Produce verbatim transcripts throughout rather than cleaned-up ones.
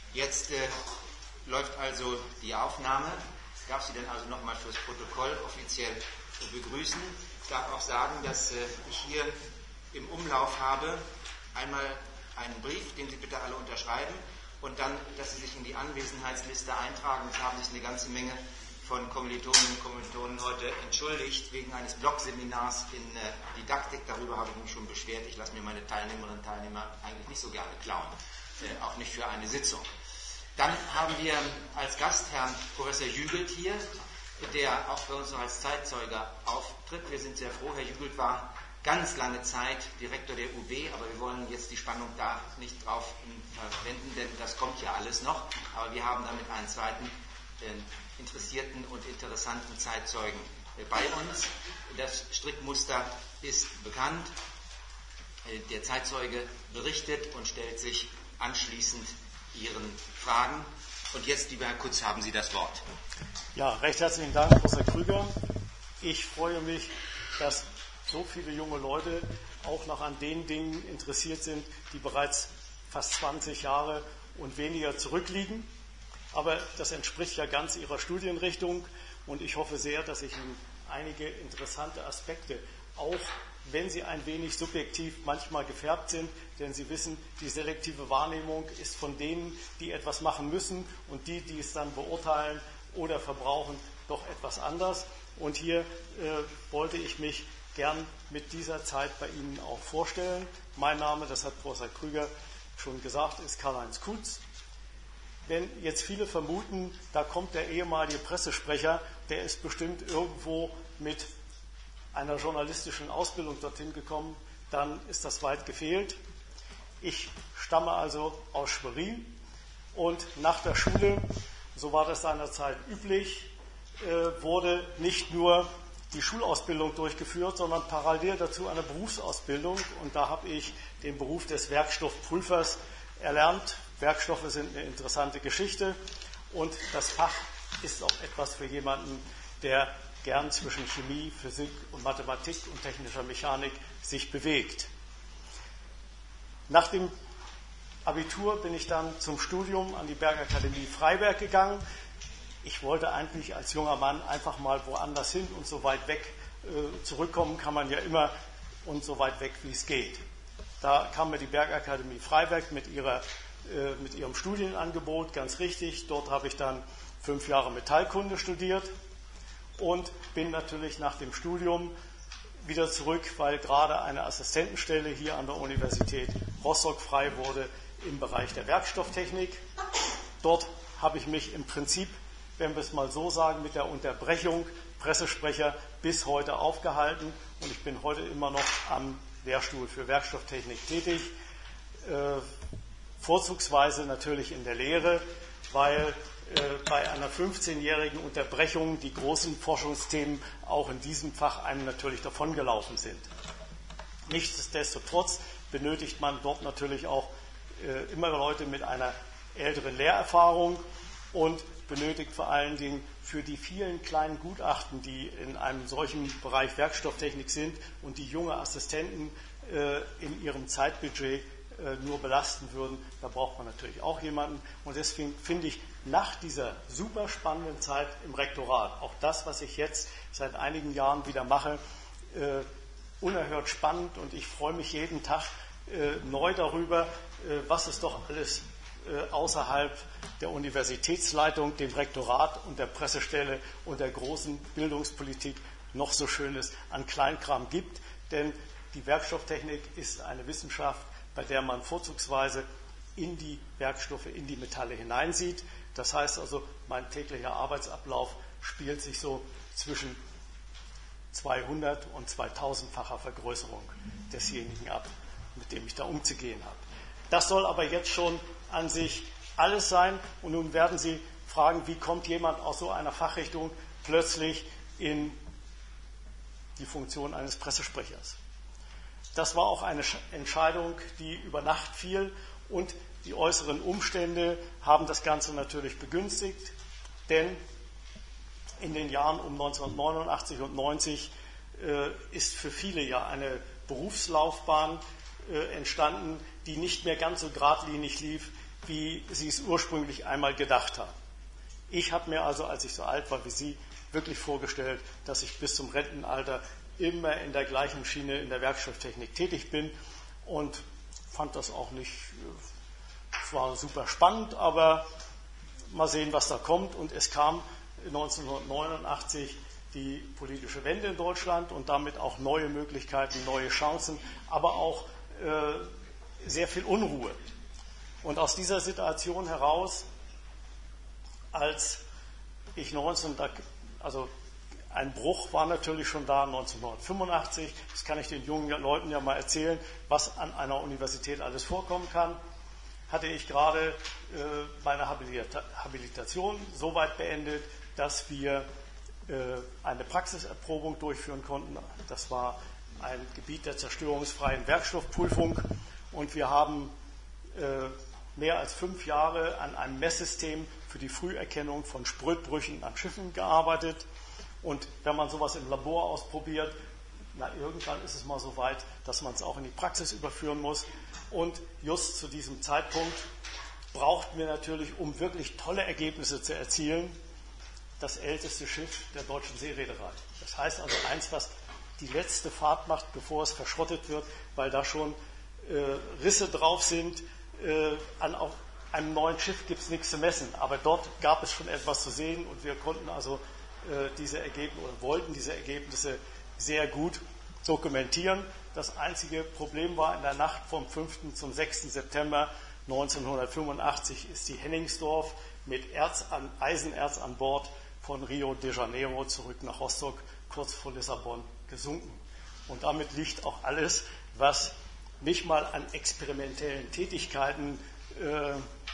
Jetzt äh, läuft also die Aufnahme. Ich darf Sie dann also nochmal fürs Protokoll offiziell begrüßen. Ich darf auch sagen, dass äh, ich hier im Umlauf habe einmal einen Brief, den Sie bitte alle unterschreiben, und dann, dass Sie sich in die Anwesenheitsliste eintragen. Es haben sich eine ganze Menge von Kommilitoninnen und Kommilitonen heute entschuldigt wegen eines Blogseminars in äh, Didaktik. Darüber habe ich mich schon beschwert. Ich lasse mir meine Teilnehmerinnen und Teilnehmer eigentlich nicht so gerne klauen, äh, auch nicht für eine Sitzung. Dann haben wir als Gast Herrn Professor Jügelt hier, der auch bei uns noch als Zeitzeuge auftritt. Wir sind sehr froh. Herr Jügelt war ganz lange Zeit Direktor der U B, aber wir wollen jetzt die Spannung da nicht drauf verwenden, denn das kommt ja alles noch. Aber wir haben damit einen zweiten äh, interessierten und interessanten Zeitzeugen äh, bei uns. Das Strickmuster ist bekannt. Äh, der Zeitzeuge berichtet und stellt sich anschließend Ihren Fragen. Und jetzt, lieber Herr Kutz, haben Sie das Wort. Ja, recht herzlichen Dank, Professor Krüger. Ich freue mich, dass so viele junge Leute auch noch an den Dingen interessiert sind, die bereits fast zwanzig Jahre und weniger zurückliegen. Aber das entspricht ja ganz Ihrer Studienrichtung und ich hoffe sehr, dass ich Ihnen einige interessante Aspekte, auch wenn sie ein wenig subjektiv manchmal gefärbt sind, denn Sie wissen, die selektive Wahrnehmung ist von denen, die etwas machen müssen, und die, die es dann beurteilen oder verbrauchen, doch etwas anders. Und hier äh, wollte ich mich gern mit dieser Zeit bei Ihnen auch vorstellen. Mein Name, das hat Professor Krüger schon gesagt, ist Karl-Heinz Kutz. Wenn jetzt viele vermuten, da kommt der ehemalige Pressesprecher, der ist bestimmt irgendwo mit einer journalistischen Ausbildung dorthin gekommen, dann ist das weit gefehlt. Ich stamme also aus Schwerin und nach der Schule, so war das seinerzeit üblich, äh, wurde nicht nur die Schulausbildung durchgeführt, sondern parallel dazu eine Berufsausbildung, und da habe ich den Beruf des Werkstoffprüfers erlernt. Werkstoffe sind eine interessante Geschichte und das Fach ist auch etwas für jemanden, der gern zwischen Chemie, Physik und Mathematik und technischer Mechanik sich bewegt. Nach dem Abitur bin ich dann zum Studium an die Bergakademie Freiberg gegangen. Ich wollte eigentlich als junger Mann einfach mal woanders hin, und so weit weg äh, zurückkommen kann man ja immer, und so weit weg wie es geht. Da kam mir die Bergakademie Freiberg mit, ihrer, äh, mit ihrem Studienangebot, ganz richtig. Dort habe ich dann fünf Jahre Metallkunde studiert und bin natürlich nach dem Studium wieder zurück, weil gerade eine Assistentenstelle hier an der Universität Rostock frei wurde im Bereich der Werkstofftechnik. Dort habe ich mich im Prinzip, wenn wir es mal so sagen, mit der Unterbrechung Pressesprecher bis heute aufgehalten, und ich bin heute immer noch am Lehrstuhl für Werkstofftechnik tätig, äh, vorzugsweise natürlich in der Lehre, weil äh, bei einer fünfzehnjährigen Unterbrechung die großen Forschungsthemen auch in diesem Fach einem natürlich davongelaufen sind. Nichtsdestotrotz benötigt man dort natürlich auch äh, immer Leute mit einer älteren Lehrerfahrung und benötigt vor allen Dingen für die vielen kleinen Gutachten, die in einem solchen Bereich Werkstofftechnik sind und die junge Assistenten äh, in ihrem Zeitbudget äh, nur belasten würden, da braucht man natürlich auch jemanden. Und deswegen finde ich nach dieser super spannenden Zeit im Rektorat, auch das, was ich jetzt seit einigen Jahren wieder mache, äh, unerhört spannend, und ich freue mich jeden Tag äh, neu darüber, äh, was es doch alles außerhalb der Universitätsleitung, dem Rektorat und der Pressestelle und der großen Bildungspolitik noch so Schönes an Kleinkram gibt. Denn die Werkstofftechnik ist eine Wissenschaft, bei der man vorzugsweise in die Werkstoffe, in die Metalle hineinsieht. Das heißt also, mein täglicher Arbeitsablauf spielt sich so zwischen zweihundert- und zweitausendfacher Vergrößerung desjenigen ab, mit dem ich da umzugehen habe. Das soll aber jetzt schon an sich alles sein. Und nun werden Sie fragen, wie kommt jemand aus so einer Fachrichtung plötzlich in die Funktion eines Pressesprechers? Das war auch eine Entscheidung, die über Nacht fiel, und die äußeren Umstände haben das Ganze natürlich begünstigt, denn in den Jahren um neunzehnhundertneunundachtzig und neunzig äh, ist für viele ja eine Berufslaufbahn äh, entstanden, die nicht mehr ganz so geradlinig lief wie Sie es ursprünglich einmal gedacht haben. Ich habe mir also, als ich so alt war wie Sie, wirklich vorgestellt, dass ich bis zum Rentenalter immer in der gleichen Schiene in der Werkstofftechnik tätig bin und fand das auch nicht, es war super spannend, aber mal sehen, was da kommt. Und es kam neunzehnhundertneunundachtzig die politische Wende in Deutschland und damit auch neue Möglichkeiten, neue Chancen, aber auch äh, sehr viel Unruhe. Und aus dieser Situation heraus, als ich neunzehn, also ein Bruch war natürlich schon da neunzehnhundertfünfundachtzig, das kann ich den jungen Leuten ja mal erzählen, was an einer Universität alles vorkommen kann, hatte ich gerade äh, meine Habilita- Habilitation so weit beendet, dass wir äh, eine Praxiserprobung durchführen konnten. Das war ein Gebiet der zerstörungsfreien Werkstoffprüfung und wir haben äh, mehr als fünf Jahre an einem Messsystem für die Früherkennung von Sprödbrüchen an Schiffen gearbeitet. Und wenn man sowas im Labor ausprobiert, na, irgendwann ist es mal so weit, dass man es auch in die Praxis überführen muss. Und just zu diesem Zeitpunkt brauchten wir natürlich, um wirklich tolle Ergebnisse zu erzielen, das älteste Schiff der deutschen Seereederei. Das heißt also eins, was die letzte Fahrt macht, bevor es verschrottet wird, weil da schon äh, Risse drauf sind. Äh, an auf einem neuen Schiff gibt es nichts zu messen, aber dort gab es schon etwas zu sehen und wir konnten also äh, diese Ergebnisse oder wollten diese Ergebnisse sehr gut dokumentieren. Das einzige Problem war, in der Nacht vom fünften zum sechsten September neunzehnhundertfünfundachtzig ist die Hennigsdorf mit Erz an, Eisenerz an Bord von Rio de Janeiro zurück nach Rostock, kurz vor Lissabon, gesunken. Und damit liegt auch alles, was mich mal an experimentellen Tätigkeiten äh,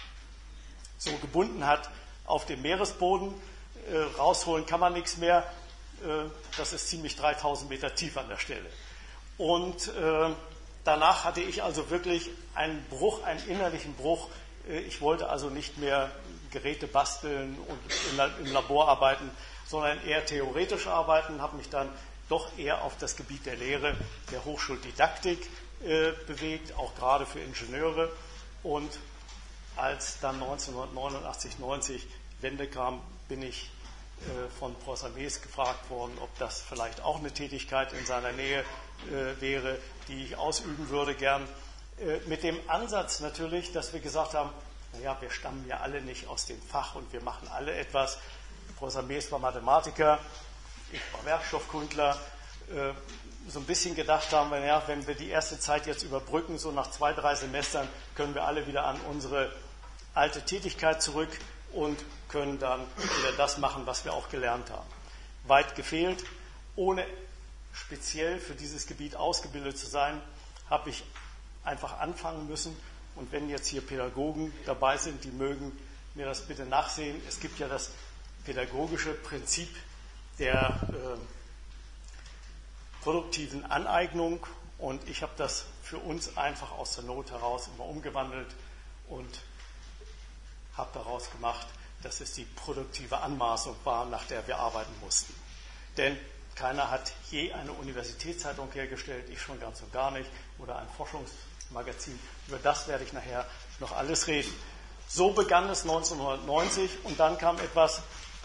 so gebunden hat, auf dem Meeresboden. Äh, rausholen kann man nichts mehr. Äh, das ist ziemlich dreitausend Meter tief an der Stelle. Und äh, danach hatte ich also wirklich einen Bruch, einen innerlichen Bruch. Äh, ich wollte also nicht mehr Geräte basteln und in, im Labor arbeiten, sondern eher theoretisch arbeiten, habe mich dann doch eher auf das Gebiet der Lehre, der Hochschuldidaktik äh, bewegt, auch gerade für Ingenieure. Und als dann neunzehnhundertneunundachtzig, neunzig Wende kam, bin ich äh, von Professor Mees gefragt worden, ob das vielleicht auch eine Tätigkeit in seiner Nähe äh, wäre, die ich ausüben würde gern. Äh, mit dem Ansatz natürlich, dass wir gesagt haben, naja, wir stammen ja alle nicht aus dem Fach und wir machen alle etwas. Professor Mees war Mathematiker, ich war Werkstoffkundler. Äh, so ein bisschen gedacht haben, wir, ja, wenn wir die erste Zeit jetzt überbrücken, so nach zwei, drei Semestern, können wir alle wieder an unsere alte Tätigkeit zurück und können dann wieder das machen, was wir auch gelernt haben. Weit gefehlt, ohne speziell für dieses Gebiet ausgebildet zu sein, habe ich einfach anfangen müssen. Und wenn jetzt hier Pädagogen dabei sind, die mögen mir das bitte nachsehen. Es gibt ja das pädagogische Prinzip der äh, produktiven Aneignung und ich habe das für uns einfach aus der Not heraus immer umgewandelt und habe daraus gemacht, dass es die produktive Anmaßung war, nach der wir arbeiten mussten. Denn keiner hat je eine Universitätszeitung hergestellt, ich schon ganz und gar nicht, oder ein Forschungsmagazin. Über das werde ich nachher noch alles reden. So begann es neunzehnhundertneunzig und dann kam etwas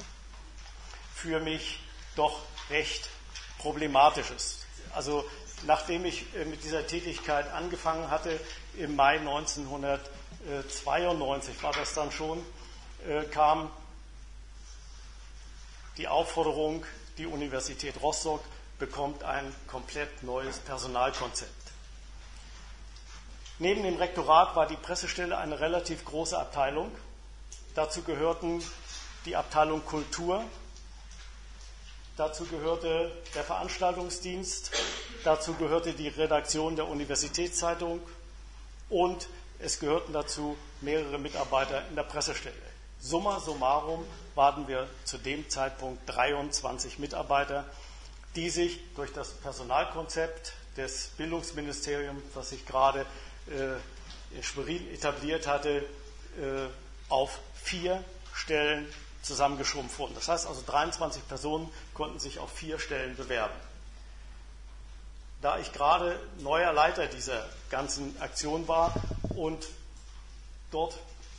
für mich doch recht Problematisches. Also nachdem ich mit dieser Tätigkeit angefangen hatte, im Mai neunzehnhundertzweiundneunzig war das dann schon, kam die Aufforderung, die Universität Rostock bekommt ein komplett neues Personalkonzept. Neben dem Rektorat war die Pressestelle eine relativ große Abteilung. Dazu gehörten die Abteilung Kultur, dazu gehörte der Veranstaltungsdienst, dazu gehörte die Redaktion der Universitätszeitung und es gehörten dazu mehrere Mitarbeiter in der Pressestelle. Summa summarum waren wir zu dem Zeitpunkt dreiundzwanzig Mitarbeiter, die sich durch das Personalkonzept des Bildungsministeriums, das sich gerade äh, in Schwerin etabliert hatte, äh, auf vier Stellen zusammengeschrumpft wurden. Das heißt also, dreiundzwanzig Personen konnten sich auf vier Stellen bewerben. Da ich gerade neuer Leiter dieser ganzen Aktion war und dort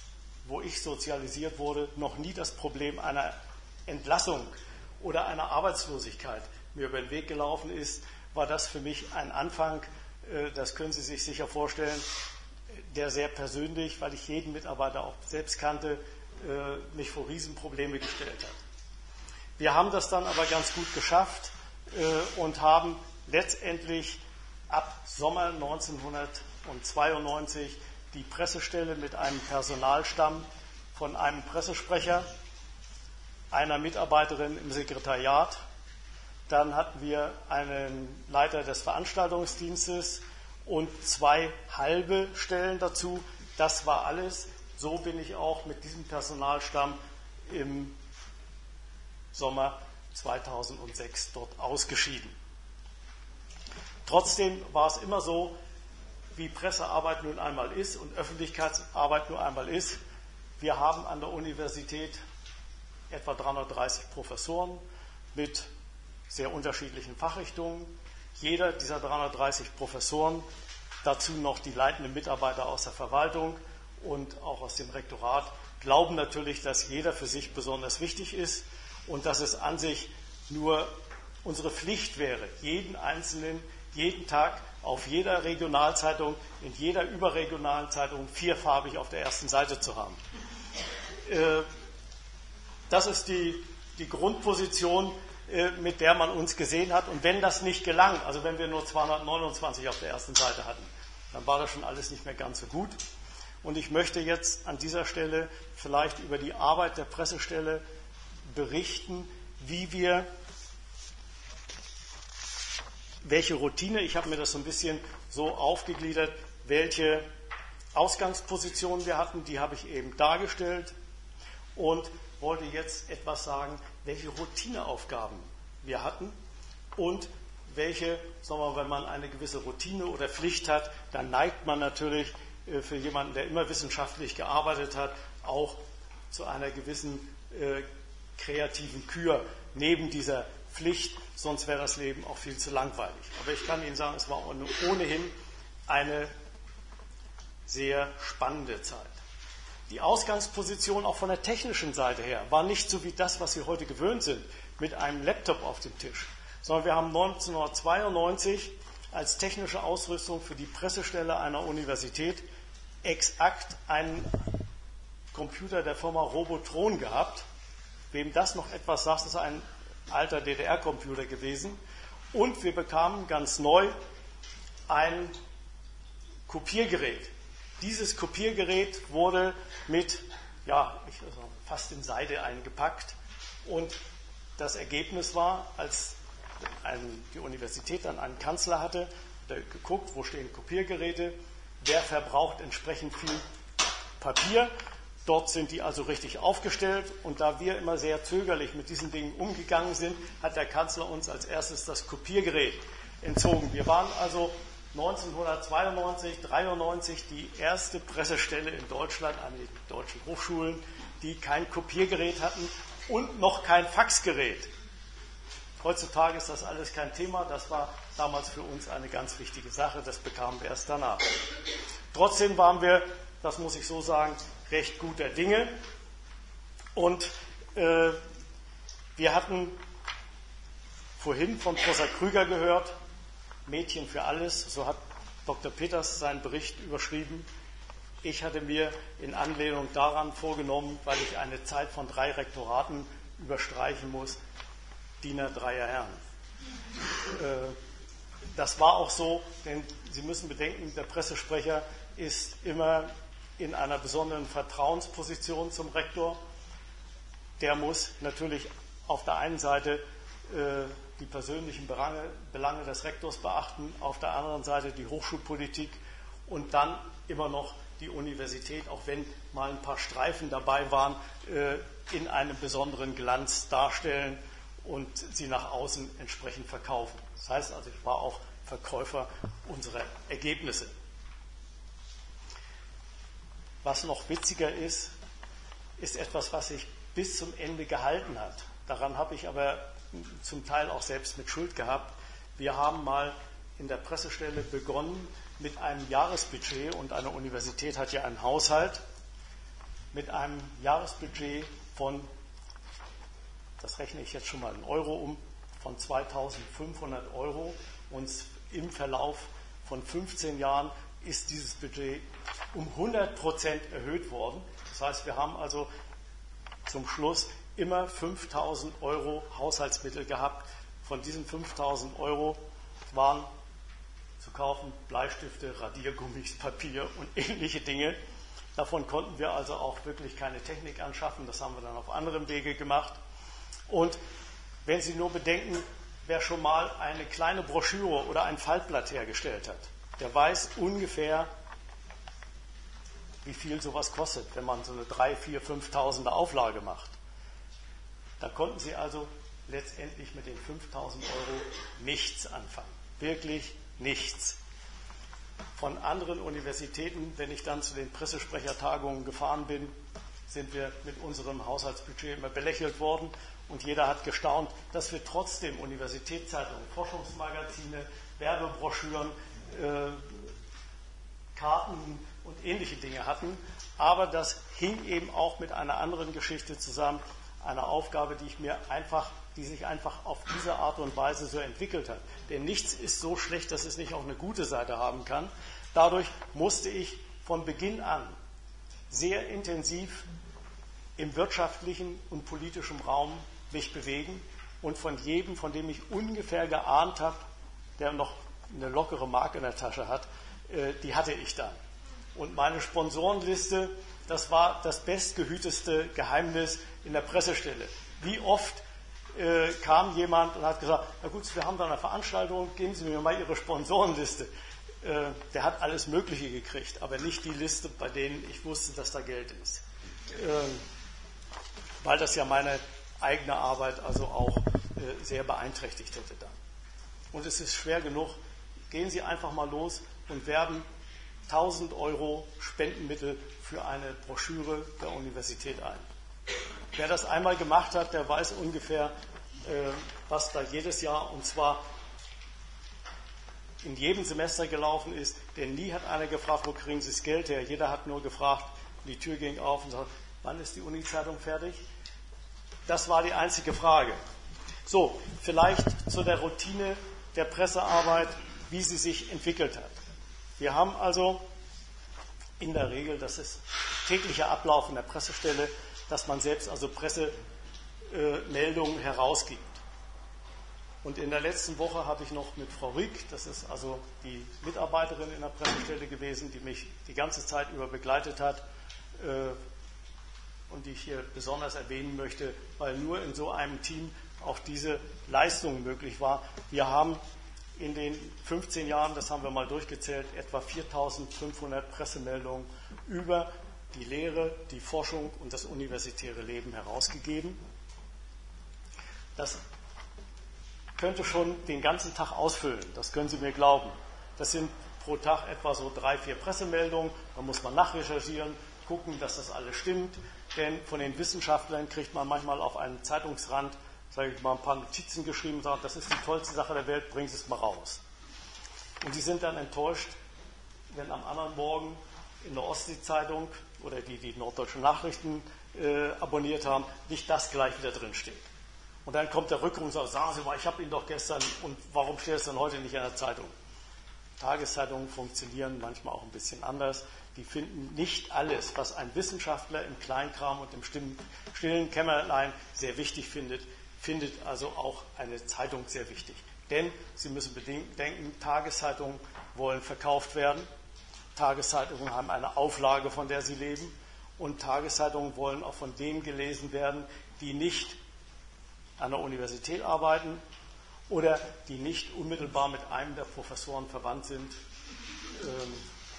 wo ich sozialisiert wurde, noch nie das Problem einer Entlassung oder einer Arbeitslosigkeit mir über den Weg gelaufen ist, war das für mich ein Anfang, das können Sie sich sicher vorstellen, der sehr persönlich, weil ich jeden Mitarbeiter auch selbst kannte, mich vor Riesenprobleme gestellt hat. Wir haben das dann aber ganz gut geschafft und haben letztendlich ab Sommer neunzehnhundertzweiundneunzig die Pressestelle mit einem Personalstamm von einem Pressesprecher, einer Mitarbeiterin im Sekretariat. Dann hatten wir einen Leiter des Veranstaltungsdienstes und zwei halbe Stellen dazu. Das war alles. So bin ich auch mit diesem Personalstamm im Sommer zweitausendsechs dort ausgeschieden. Trotzdem war es immer so, wie Pressearbeit nun einmal ist und Öffentlichkeitsarbeit nun einmal ist. Wir haben an der Universität etwa dreihundertdreißig Professoren mit sehr unterschiedlichen Fachrichtungen. Jeder dieser dreihundertdreißig Professoren, dazu noch die leitenden Mitarbeiter aus der Verwaltung und auch aus dem Rektorat, glauben natürlich, dass jeder für sich besonders wichtig ist und dass es an sich nur unsere Pflicht wäre, jeden Einzelnen, jeden Tag auf jeder Regionalzeitung, in jeder überregionalen Zeitung vierfarbig auf der ersten Seite zu haben. Das ist die, die Grundposition, mit der man uns gesehen hat. Und wenn das nicht gelang, also wenn wir nur zweihundertneunundzwanzig auf der ersten Seite hatten, dann war das schon alles nicht mehr ganz so gut. Und ich möchte jetzt an dieser Stelle vielleicht über die Arbeit der Pressestelle berichten, wie wir, welche Routine, ich habe mir das so ein bisschen so aufgegliedert, welche Ausgangspositionen wir hatten, die habe ich eben dargestellt und wollte jetzt etwas sagen, welche Routineaufgaben wir hatten und welche, sagen wir mal, wenn man eine gewisse Routine oder Pflicht hat, dann neigt man natürlich äh, für jemanden, der immer wissenschaftlich gearbeitet hat, auch zu einer gewissen äh, kreativen Kür neben dieser Pflicht, sonst wäre das Leben auch viel zu langweilig. Aber ich kann Ihnen sagen, es war ohnehin eine sehr spannende Zeit. Die Ausgangsposition auch von der technischen Seite her war nicht so wie das, was Sie heute gewöhnt sind, mit einem Laptop auf dem Tisch, sondern wir haben neunzehnhundertzweiundneunzig als technische Ausrüstung für die Pressestelle einer Universität exakt einen Computer der Firma Robotron gehabt. Wem das noch etwas sagt, ist ein alter D D R-Computer gewesen. Und wir bekamen ganz neu ein Kopiergerät. Dieses Kopiergerät wurde mit, ja, fast in Seide eingepackt und das Ergebnis war, als ein, die Universität dann einen Kanzler hatte, der geguckt, wo stehen Kopiergeräte, wer verbraucht entsprechend viel Papier. Dort sind die also richtig aufgestellt und da wir immer sehr zögerlich mit diesen Dingen umgegangen sind, hat der Kanzler uns als erstes das Kopiergerät entzogen. Wir waren also neunzehnhundertzweiundneunzig, dreiundneunzig die erste Pressestelle in Deutschland an den deutschen Hochschulen, die kein Kopiergerät hatten und noch kein Faxgerät. Heutzutage ist das alles kein Thema, das war damals für uns eine ganz wichtige Sache, das bekamen wir erst danach. Trotzdem waren wir, das muss ich so sagen, recht guter Dinge und äh, wir hatten vorhin von Professor Krüger gehört, Mädchen für alles, so hat Doktor Peters seinen Bericht überschrieben. Ich hatte mir in Anlehnung daran vorgenommen, weil ich eine Zeit von drei Rektoraten überstreichen muss, Diener dreier Herren. Das war auch so, denn Sie müssen bedenken, der Pressesprecher ist immer in einer besonderen Vertrauensposition zum Rektor. Der muss natürlich auf der einen Seite die persönlichen Belange, Belange des Rektors beachten, auf der anderen Seite die Hochschulpolitik und dann immer noch die Universität, auch wenn mal ein paar Streifen dabei waren, in einem besonderen Glanz darstellen und sie nach außen entsprechend verkaufen. Das heißt also, ich war auch Verkäufer unserer Ergebnisse. Was noch witziger ist, ist etwas, was sich bis zum Ende gehalten hat. Daran habe ich aber zum Teil auch selbst mit Schuld gehabt. Wir haben mal in der Pressestelle begonnen mit einem Jahresbudget und eine Universität hat ja einen Haushalt. mit einem Jahresbudget von, das rechne ich jetzt schon mal in Euro um, von zweitausendfünfhundert Euro. Und im Verlauf von fünfzehn Jahren ist dieses Budget um hundert Prozent erhöht worden. Das heißt, wir haben also zum Schluss immer fünftausend Euro Haushaltsmittel gehabt. Von diesen fünftausend Euro waren zu kaufen Bleistifte, Radiergummis, Papier und ähnliche Dinge. Davon konnten wir also auch wirklich keine Technik anschaffen. Das haben wir dann auf anderem Wege gemacht. Und wenn Sie nur bedenken, wer schon mal eine kleine Broschüre oder ein Faltblatt hergestellt hat, der weiß ungefähr, wie viel sowas kostet, wenn man so eine drei, vier, fünftausender Auflage macht. Da konnten Sie also letztendlich mit den fünftausend Euro nichts anfangen. Wirklich nichts. Von anderen Universitäten, wenn ich dann zu den Pressesprechertagungen gefahren bin, sind wir mit unserem Haushaltsbudget immer belächelt worden und jeder hat gestaunt, dass wir trotzdem Universitätszeitungen, Forschungsmagazine, Werbebroschüren, äh, Karten und ähnliche Dinge hatten. Aber das hing eben auch mit einer anderen Geschichte zusammen, einer Aufgabe, die ich mir einfach, die sich einfach auf diese Art und Weise so entwickelt hat. Denn nichts ist so schlecht, dass es nicht auch eine gute Seite haben kann. Dadurch musste ich von Beginn an sehr intensiv im wirtschaftlichen und politischen Raum mich bewegen und von jedem, von dem ich ungefähr geahnt habe, der noch eine lockere Mark in der Tasche hat, äh, die hatte ich dann. Und meine Sponsorenliste, das war das bestgehüteste Geheimnis in der Pressestelle. Wie oft äh, kam jemand und hat gesagt, na gut, wir haben da eine Veranstaltung, geben Sie mir mal Ihre Sponsorenliste. Äh, der hat alles Mögliche gekriegt, aber nicht die Liste, bei denen ich wusste, dass da Geld ist. Äh, weil das ja meine eigene Arbeit also auch äh, sehr beeinträchtigt hätte dann. Und es ist schwer genug. Gehen Sie einfach mal los und werben tausend Euro Spendenmittel für eine Broschüre der Universität ein. Wer das einmal gemacht hat, der weiß ungefähr, äh, was da jedes Jahr, und zwar in jedem Semester gelaufen ist, denn nie hat einer gefragt, wo kriegen Sie das Geld her? Jeder hat nur gefragt, die Tür ging auf und sagte, wann ist die Uni-Zeitung fertig? Das war die einzige Frage. So, vielleicht zu der Routine der Pressearbeit, wie sie sich entwickelt hat. Wir haben also in der Regel, das ist täglicher Ablauf in der Pressestelle, dass man selbst also Pressemeldungen herausgibt. Und in der letzten Woche habe ich noch mit Frau Rieck, das ist also die Mitarbeiterin in der Pressestelle gewesen, die mich die ganze Zeit über begleitet hat und die ich hier besonders erwähnen möchte, weil nur in so einem Team auch diese Leistung möglich war. Wir haben in den fünfzehn Jahren, das haben wir mal durchgezählt, etwa viertausendfünfhundert Pressemeldungen über die Lehre, die Forschung und das universitäre Leben herausgegeben. Das könnte schon den ganzen Tag ausfüllen, das können Sie mir glauben. Das sind pro Tag etwa so drei, vier Pressemeldungen, da muss man nachrecherchieren, gucken, dass das alles stimmt, denn von den Wissenschaftlern kriegt man manchmal auf einen Zeitungsrand, sage ich mal, ein paar Notizen geschrieben und sagt, das ist die tollste Sache der Welt, bringen Sie es mal raus. Und die sind dann enttäuscht, wenn am anderen Morgen in der Ostsee-Zeitung oder die die Norddeutschen Nachrichten äh, abonniert haben, nicht das gleich wieder drin steht. Und dann kommt der Rückruf und sagt, sagen Sie mal, ich habe Ihnen doch gestern, und warum steht es denn heute nicht in der Zeitung? Tageszeitungen funktionieren manchmal auch ein bisschen anders. Die finden nicht alles, was ein Wissenschaftler im Kleinkram und im stillen Kämmerlein sehr wichtig findet, findet also auch eine Zeitung sehr wichtig. Denn Sie müssen bedenken, Tageszeitungen wollen verkauft werden. Tageszeitungen haben eine Auflage, von der sie leben. Und Tageszeitungen wollen auch von denen gelesen werden, die nicht an der Universität arbeiten oder die nicht unmittelbar mit einem der Professoren verwandt sind. Ähm,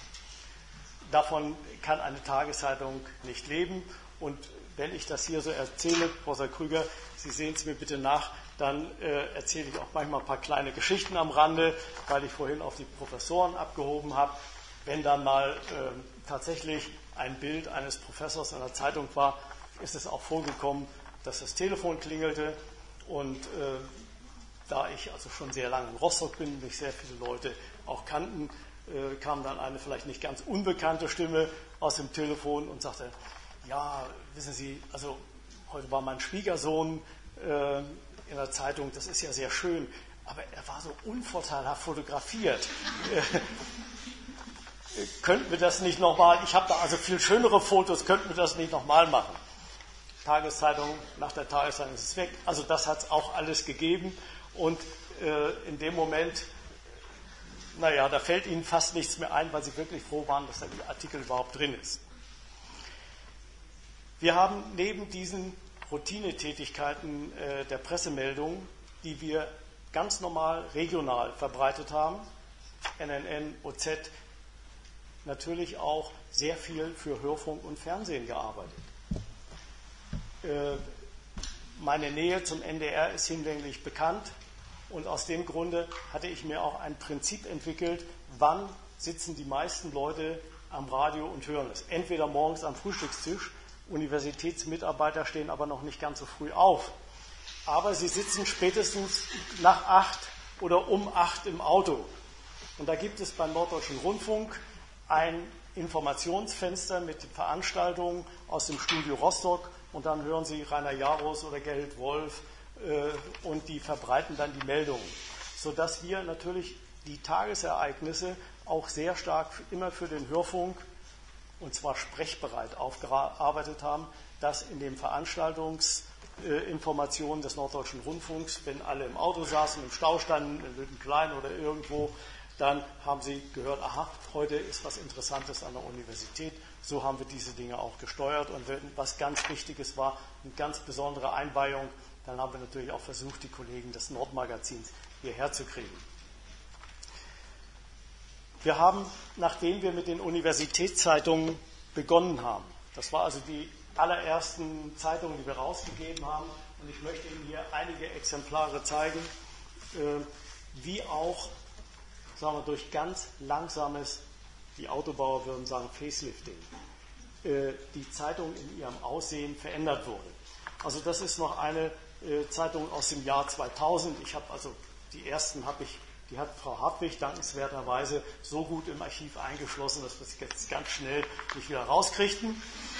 davon kann eine Tageszeitung nicht leben. Und wenn ich das hier so erzähle, Professor Krüger, Sie sehen es mir bitte nach, dann äh, erzähle ich auch manchmal ein paar kleine Geschichten am Rande, weil ich vorhin auf die Professoren abgehoben habe. Wenn dann mal äh, tatsächlich ein Bild eines Professors in der Zeitung war, ist es auch vorgekommen, dass das Telefon klingelte. Und äh, da ich also schon sehr lange in Rostock bin, mich sehr viele Leute auch kannten, äh, kam dann eine vielleicht nicht ganz unbekannte Stimme aus dem Telefon und sagte, ja, wissen Sie, also heute war mein Schwiegersohn äh, in der Zeitung, das ist ja sehr schön, aber er war so unvorteilhaft fotografiert. Könnten wir das nicht nochmal, ich habe da also viel schönere Fotos, könnten wir das nicht nochmal machen? Tageszeitung, nach der Tageszeitung ist es weg. Also das hat es auch alles gegeben und äh, in dem Moment, naja, da fällt Ihnen fast nichts mehr ein, weil Sie wirklich froh waren, dass der Artikel überhaupt drin ist. Wir haben neben diesen Routinetätigkeiten äh, der Pressemeldung, die wir ganz normal regional verbreitet haben, N N N, O Z, natürlich auch sehr viel für Hörfunk und Fernsehen gearbeitet. Äh, meine Nähe zum N D R ist hinlänglich bekannt und aus dem Grunde hatte ich mir auch ein Prinzip entwickelt, wann sitzen die meisten Leute am Radio und hören es. Entweder morgens am Frühstückstisch, Universitätsmitarbeiter stehen aber noch nicht ganz so früh auf, aber sie sitzen spätestens nach acht oder um acht im Auto. Und da gibt es beim Norddeutschen Rundfunk ein Informationsfenster mit Veranstaltungen aus dem Studio Rostock und dann hören Sie Rainer Jaros oder Gerhild Wolf äh, und die verbreiten dann die Meldungen, sodass wir natürlich die Tagesereignisse auch sehr stark immer für den Hörfunk und zwar sprechbereit aufgearbeitet haben, dass in den Veranstaltungsinformationen des Norddeutschen Rundfunks, wenn alle im Auto saßen, im Stau standen, in Lüttenklein oder irgendwo, dann haben sie gehört, aha, heute ist was Interessantes an der Universität. So haben wir diese Dinge auch gesteuert. Und wenn was ganz Wichtiges war, eine ganz besondere Einweihung, dann haben wir natürlich auch versucht, die Kollegen des Nordmagazins hierher zu kriegen. Wir haben, nachdem wir mit den Universitätszeitungen begonnen haben, das war also die allerersten Zeitungen, die wir rausgegeben haben, und ich möchte Ihnen hier einige Exemplare zeigen, wie auch, sagen wir, durch ganz langsames, die Autobauer würden sagen Facelifting, die Zeitung in ihrem Aussehen verändert wurde. Also das ist noch eine Zeitung aus dem Jahr zweitausend. Ich habe also die ersten habe ich Die hat Frau Hartwig dankenswerterweise so gut im Archiv eingeschlossen, dass wir es jetzt ganz schnell nicht wieder rauskriegten.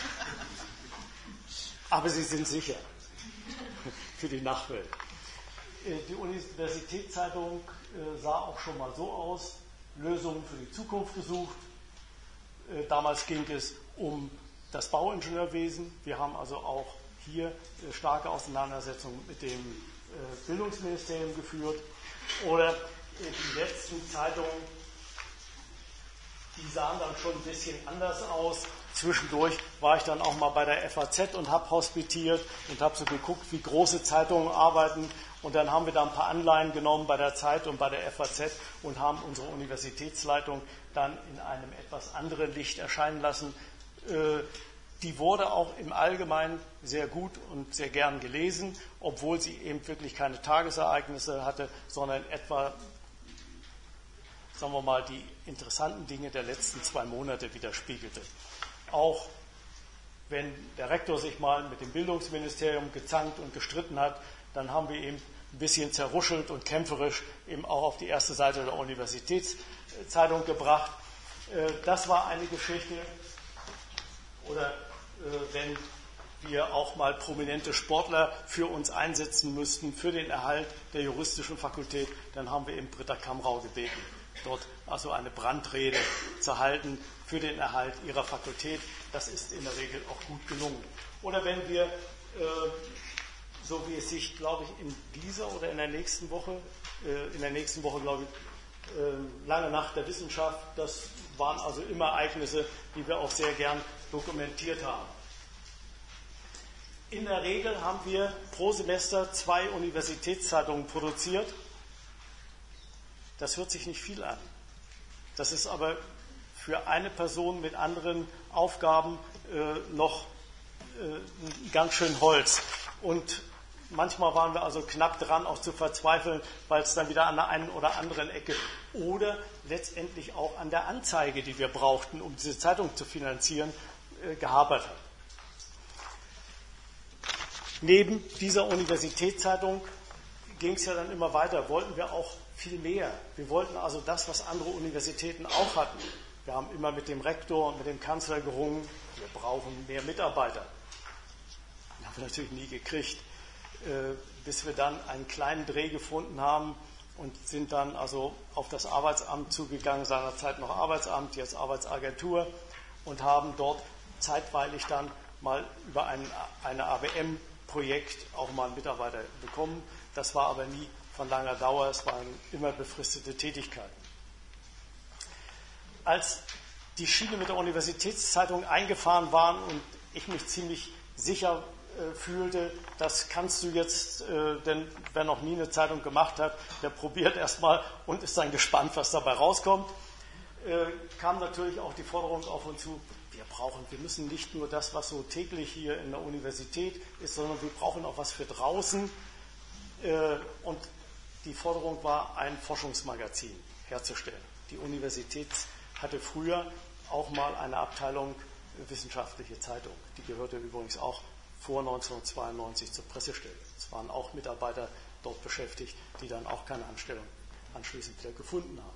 Aber sie sind sicher für die Nachwelt. Die Universitätszeitung sah auch schon mal so aus, Lösungen für die Zukunft gesucht. Damals ging es um das Bauingenieurwesen. Wir haben also auch hier starke Auseinandersetzungen mit dem Bildungsministerium geführt. Oder die letzten Zeitungen, die sahen dann schon ein bisschen anders aus. Zwischendurch war ich dann auch mal bei der F A Z und habe hospitiert und habe so geguckt, wie große Zeitungen arbeiten. Und dann haben wir da ein paar Anleihen genommen bei der Zeit und bei der F A Z und haben unsere Universitätsleitung dann in einem etwas anderen Licht erscheinen lassen. Die wurde auch im Allgemeinen sehr gut und sehr gern gelesen, obwohl sie eben wirklich keine Tagesereignisse hatte, sondern etwa, sagen wir mal, die interessanten Dinge der letzten zwei Monate widerspiegelte. Auch wenn der Rektor sich mal mit dem Bildungsministerium gezankt und gestritten hat, dann haben wir eben ein bisschen zerruschelt und kämpferisch eben auch auf die erste Seite der Universitätszeitung gebracht. Das war eine Geschichte. Oder wenn wir auch mal prominente Sportler für uns einsetzen müssten, für den Erhalt der juristischen Fakultät, dann haben wir eben Britta Kamrau gebeten, dort also eine Brandrede zu halten für den Erhalt ihrer Fakultät. Das ist in der Regel auch gut gelungen. Oder wenn wir, äh, so wie es sich, glaube ich, in dieser oder in der nächsten Woche, äh, in der nächsten Woche, glaube ich, äh, lange Nacht der Wissenschaft, das waren also immer Ereignisse, die wir auch sehr gern dokumentiert haben. In der Regel haben wir pro Semester zwei Universitätszeitungen produziert. Das hört sich nicht viel an. Das ist aber für eine Person mit anderen Aufgaben äh, noch äh, ganz schön Holz. Und manchmal waren wir also knapp dran, auch zu verzweifeln, weil es dann wieder an der einen oder anderen Ecke oder letztendlich auch an der Anzeige, die wir brauchten, um diese Zeitung zu finanzieren, äh, gehapert hat. Neben dieser Universitätszeitung ging es ja dann immer weiter, wollten wir auch viel mehr. Wir wollten also das, was andere Universitäten auch hatten, Wir haben immer mit dem Rektor und mit dem Kanzler gerungen, wir brauchen mehr Mitarbeiter. Das haben wir natürlich nie gekriegt, bis wir dann einen kleinen Dreh gefunden haben und sind dann also auf das Arbeitsamt zugegangen, seinerzeit noch Arbeitsamt, jetzt Arbeitsagentur, und haben dort zeitweilig dann mal über ein eine A B M-Projekt auch mal einen Mitarbeiter bekommen. Das war aber nie von langer Dauer, es waren immer befristete Tätigkeiten. Als die Schiene mit der Universitätszeitung eingefahren waren und ich mich ziemlich sicher äh, fühlte, das kannst du jetzt, äh, denn wer noch nie eine Zeitung gemacht hat, der probiert erstmal und ist dann gespannt, was dabei rauskommt, äh, kam natürlich auch die Forderung auf uns zu, wir brauchen, wir müssen nicht nur das, was so täglich hier in der Universität ist, sondern wir brauchen auch was für draußen. Äh, und die Forderung war, ein Forschungsmagazin herzustellen. Die Universität hatte früher auch mal eine Abteilung wissenschaftliche Zeitung. Die gehörte übrigens auch vor neunzehnhundertzweiundneunzig zur Pressestelle. Es waren auch Mitarbeiter dort beschäftigt, die dann auch keine Anstellung anschließend wieder gefunden haben.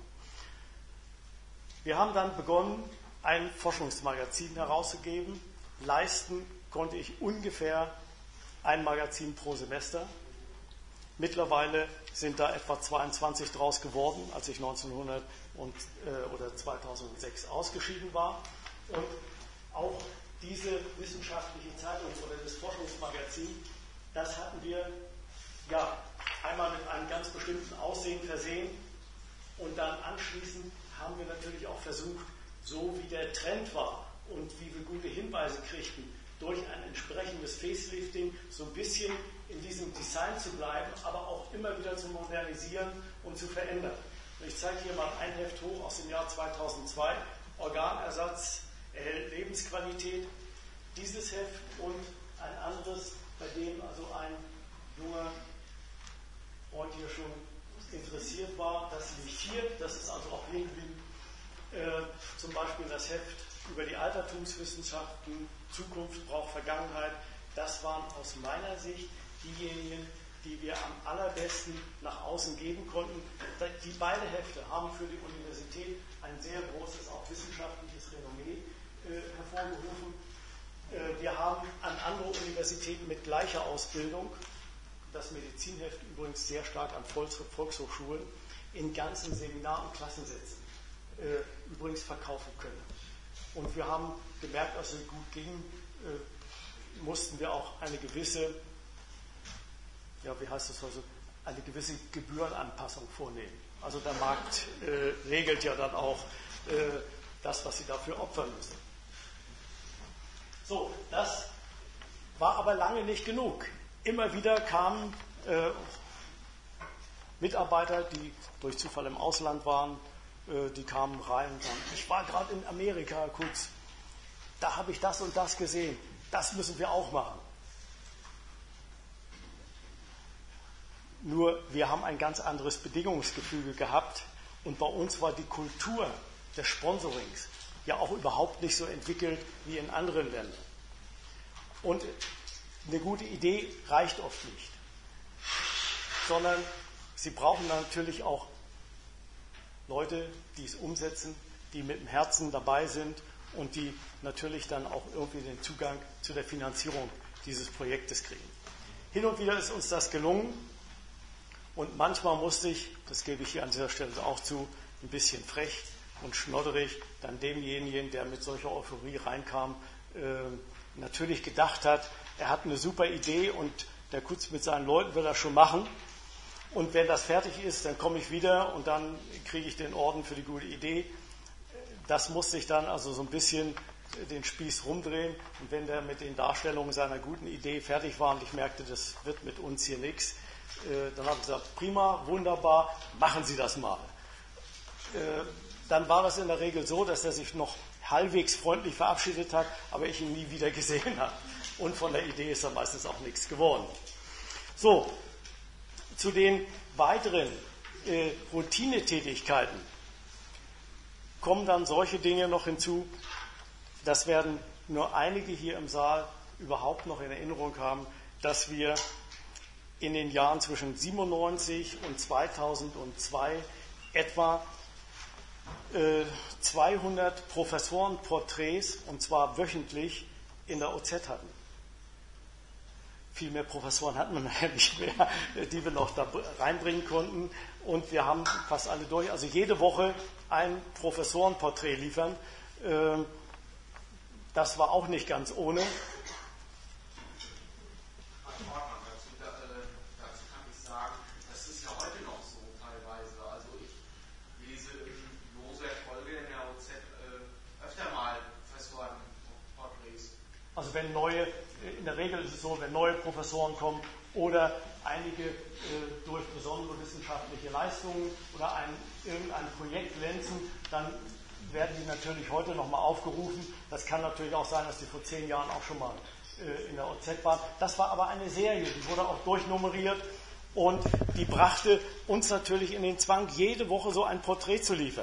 Wir haben dann begonnen, ein Forschungsmagazin herauszugeben. Leisten konnte ich ungefähr ein Magazin pro Semester. Mittlerweile sind da etwa zweiundzwanzig draus geworden, als ich neunzehnhundert und, äh, oder zweitausendsechs ausgeschieden war. Und auch diese wissenschaftliche Zeitung oder das Forschungsmagazin, das hatten wir ja einmal mit einem ganz bestimmten Aussehen versehen und dann anschließend haben wir natürlich auch versucht, so wie der Trend war und wie wir gute Hinweise kriegten, durch ein entsprechendes Facelifting so ein bisschen in diesem Design zu bleiben, aber auch immer wieder zu modernisieren und zu verändern. Ich zeige hier mal ein Heft hoch aus dem Jahr zweitausendzwei, Organersatz, erhält Lebensqualität. Dieses Heft und ein anderes, bei dem also ein junger Freund hier schon interessiert war, das liegt hier, das ist also auch hier geblieben, äh, zum Beispiel das Heft über die Altertumswissenschaften, Zukunft braucht Vergangenheit. Das waren aus meiner Sicht diejenigen, die wir am allerbesten nach außen geben konnten. Die beiden Hefte haben für die Universität ein sehr großes, auch wissenschaftliches Renommee äh, hervorgerufen. Äh, wir haben an andere Universitäten mit gleicher Ausbildung, das Medizinheft übrigens sehr stark an Volks- Volkshochschulen, in ganzen Seminar- und Klassensätzen äh, übrigens verkaufen können. Und wir haben gemerkt, als es gut ging, äh, mussten wir auch eine gewisse, ja, wie heißt das also, eine gewisse Gebührenanpassung vornehmen. Also der Markt äh, regelt ja dann auch äh, das, was sie dafür opfern müssen. So, das war aber lange nicht genug. Immer wieder kamen äh, Mitarbeiter, die durch Zufall im Ausland waren, die kamen rein und sagen, ich war gerade in Amerika kurz, da habe ich das und das gesehen, das müssen wir auch machen. Nur wir haben ein ganz anderes Bedingungsgefüge gehabt und bei uns war die Kultur des Sponsorings ja auch überhaupt nicht so entwickelt wie in anderen Ländern. Und eine gute Idee reicht oft nicht, sondern sie brauchen natürlich auch Leute, die es umsetzen, die mit dem Herzen dabei sind und die natürlich dann auch irgendwie den Zugang zu der Finanzierung dieses Projektes kriegen. Hin und wieder ist uns das gelungen und manchmal musste ich, das gebe ich hier an dieser Stelle auch zu, ein bisschen frech und schnodderig dann demjenigen, der mit solcher Euphorie reinkam, äh, natürlich gedacht hat, er hat eine super Idee und der Kutz mit seinen Leuten will das schon machen. Und wenn das fertig ist, dann komme ich wieder und dann kriege ich den Orden für die gute Idee. Das musste ich dann also so ein bisschen den Spieß rumdrehen. Und wenn der mit den Darstellungen seiner guten Idee fertig war und ich merkte, das wird mit uns hier nichts, dann habe ich gesagt, prima, wunderbar, machen Sie das mal. Dann war das in der Regel so, dass er sich noch halbwegs freundlich verabschiedet hat, aber ich ihn nie wieder gesehen habe. Und von der Idee ist dann meistens auch nichts geworden. So, zu den weiteren äh, Routinetätigkeiten kommen dann solche Dinge noch hinzu. Das werden nur einige hier im Saal überhaupt noch in Erinnerung haben, dass wir in den Jahren zwischen siebenundneunzig und zweitausendzwei etwa äh, zweihundert Professorenporträts, und zwar wöchentlich, in der O Z hatten. Viel mehr Professoren hatten wir nachher nicht mehr, die wir noch da reinbringen konnten. Und wir haben fast alle durch. Also jede Woche ein Professorenporträt liefern. Das war auch nicht ganz ohne. Also wenn neue, in der Regel ist es so, wenn neue Professoren kommen oder einige äh, durch besondere wissenschaftliche Leistungen oder ein, irgendein Projekt glänzen, dann werden die natürlich heute nochmal aufgerufen. Das kann natürlich auch sein, dass die vor zehn Jahren auch schon mal äh, in der O Z waren. Das war aber eine Serie, die wurde auch durchnummeriert und die brachte uns natürlich in den Zwang, jede Woche so ein Porträt zu liefern.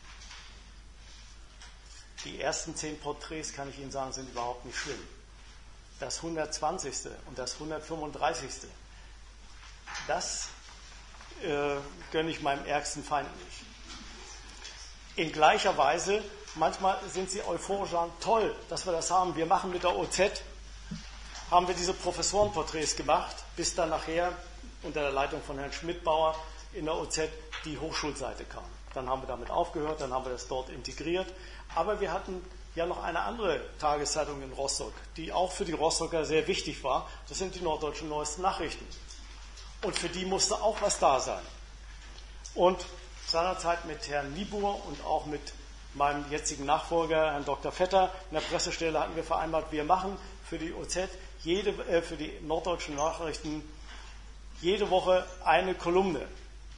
Die ersten zehn Porträts, kann ich Ihnen sagen, sind überhaupt nicht schlimm. Das hundertzwanzigste und das hundertfünfunddreißigste, das äh, gönne ich meinem ärgsten Feind nicht. In gleicher Weise, manchmal sind sie euphorisch und sagen, toll, dass wir das haben. Wir machen mit der O Z, haben wir diese Professorenporträts gemacht, bis dann nachher unter der Leitung von Herrn Schmidbauer in der O Z die Hochschulseite kam. Dann haben wir damit aufgehört, dann haben wir das dort integriert. Aber wir hatten ja noch eine andere Tageszeitung in Rostock, die auch für die Rostocker sehr wichtig war. Das sind die Norddeutschen Neuesten Nachrichten. Und für die musste auch was da sein. Und seinerzeit mit Herrn Niebuhr und auch mit meinem jetzigen Nachfolger, Herrn Doktor Vetter, in der Pressestelle hatten wir vereinbart, wir machen für die O Z, jede, äh, für die Norddeutschen Nachrichten jede Woche eine Kolumne.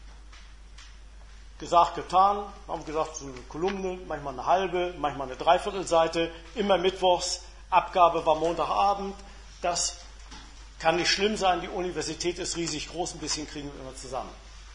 Gesagt, getan, haben gesagt, so eine Kolumne, manchmal eine halbe, manchmal eine Dreiviertelseite, immer mittwochs, Abgabe war Montagabend. Das kann nicht schlimm sein, die Universität ist riesig groß, ein bisschen kriegen wir immer zusammen.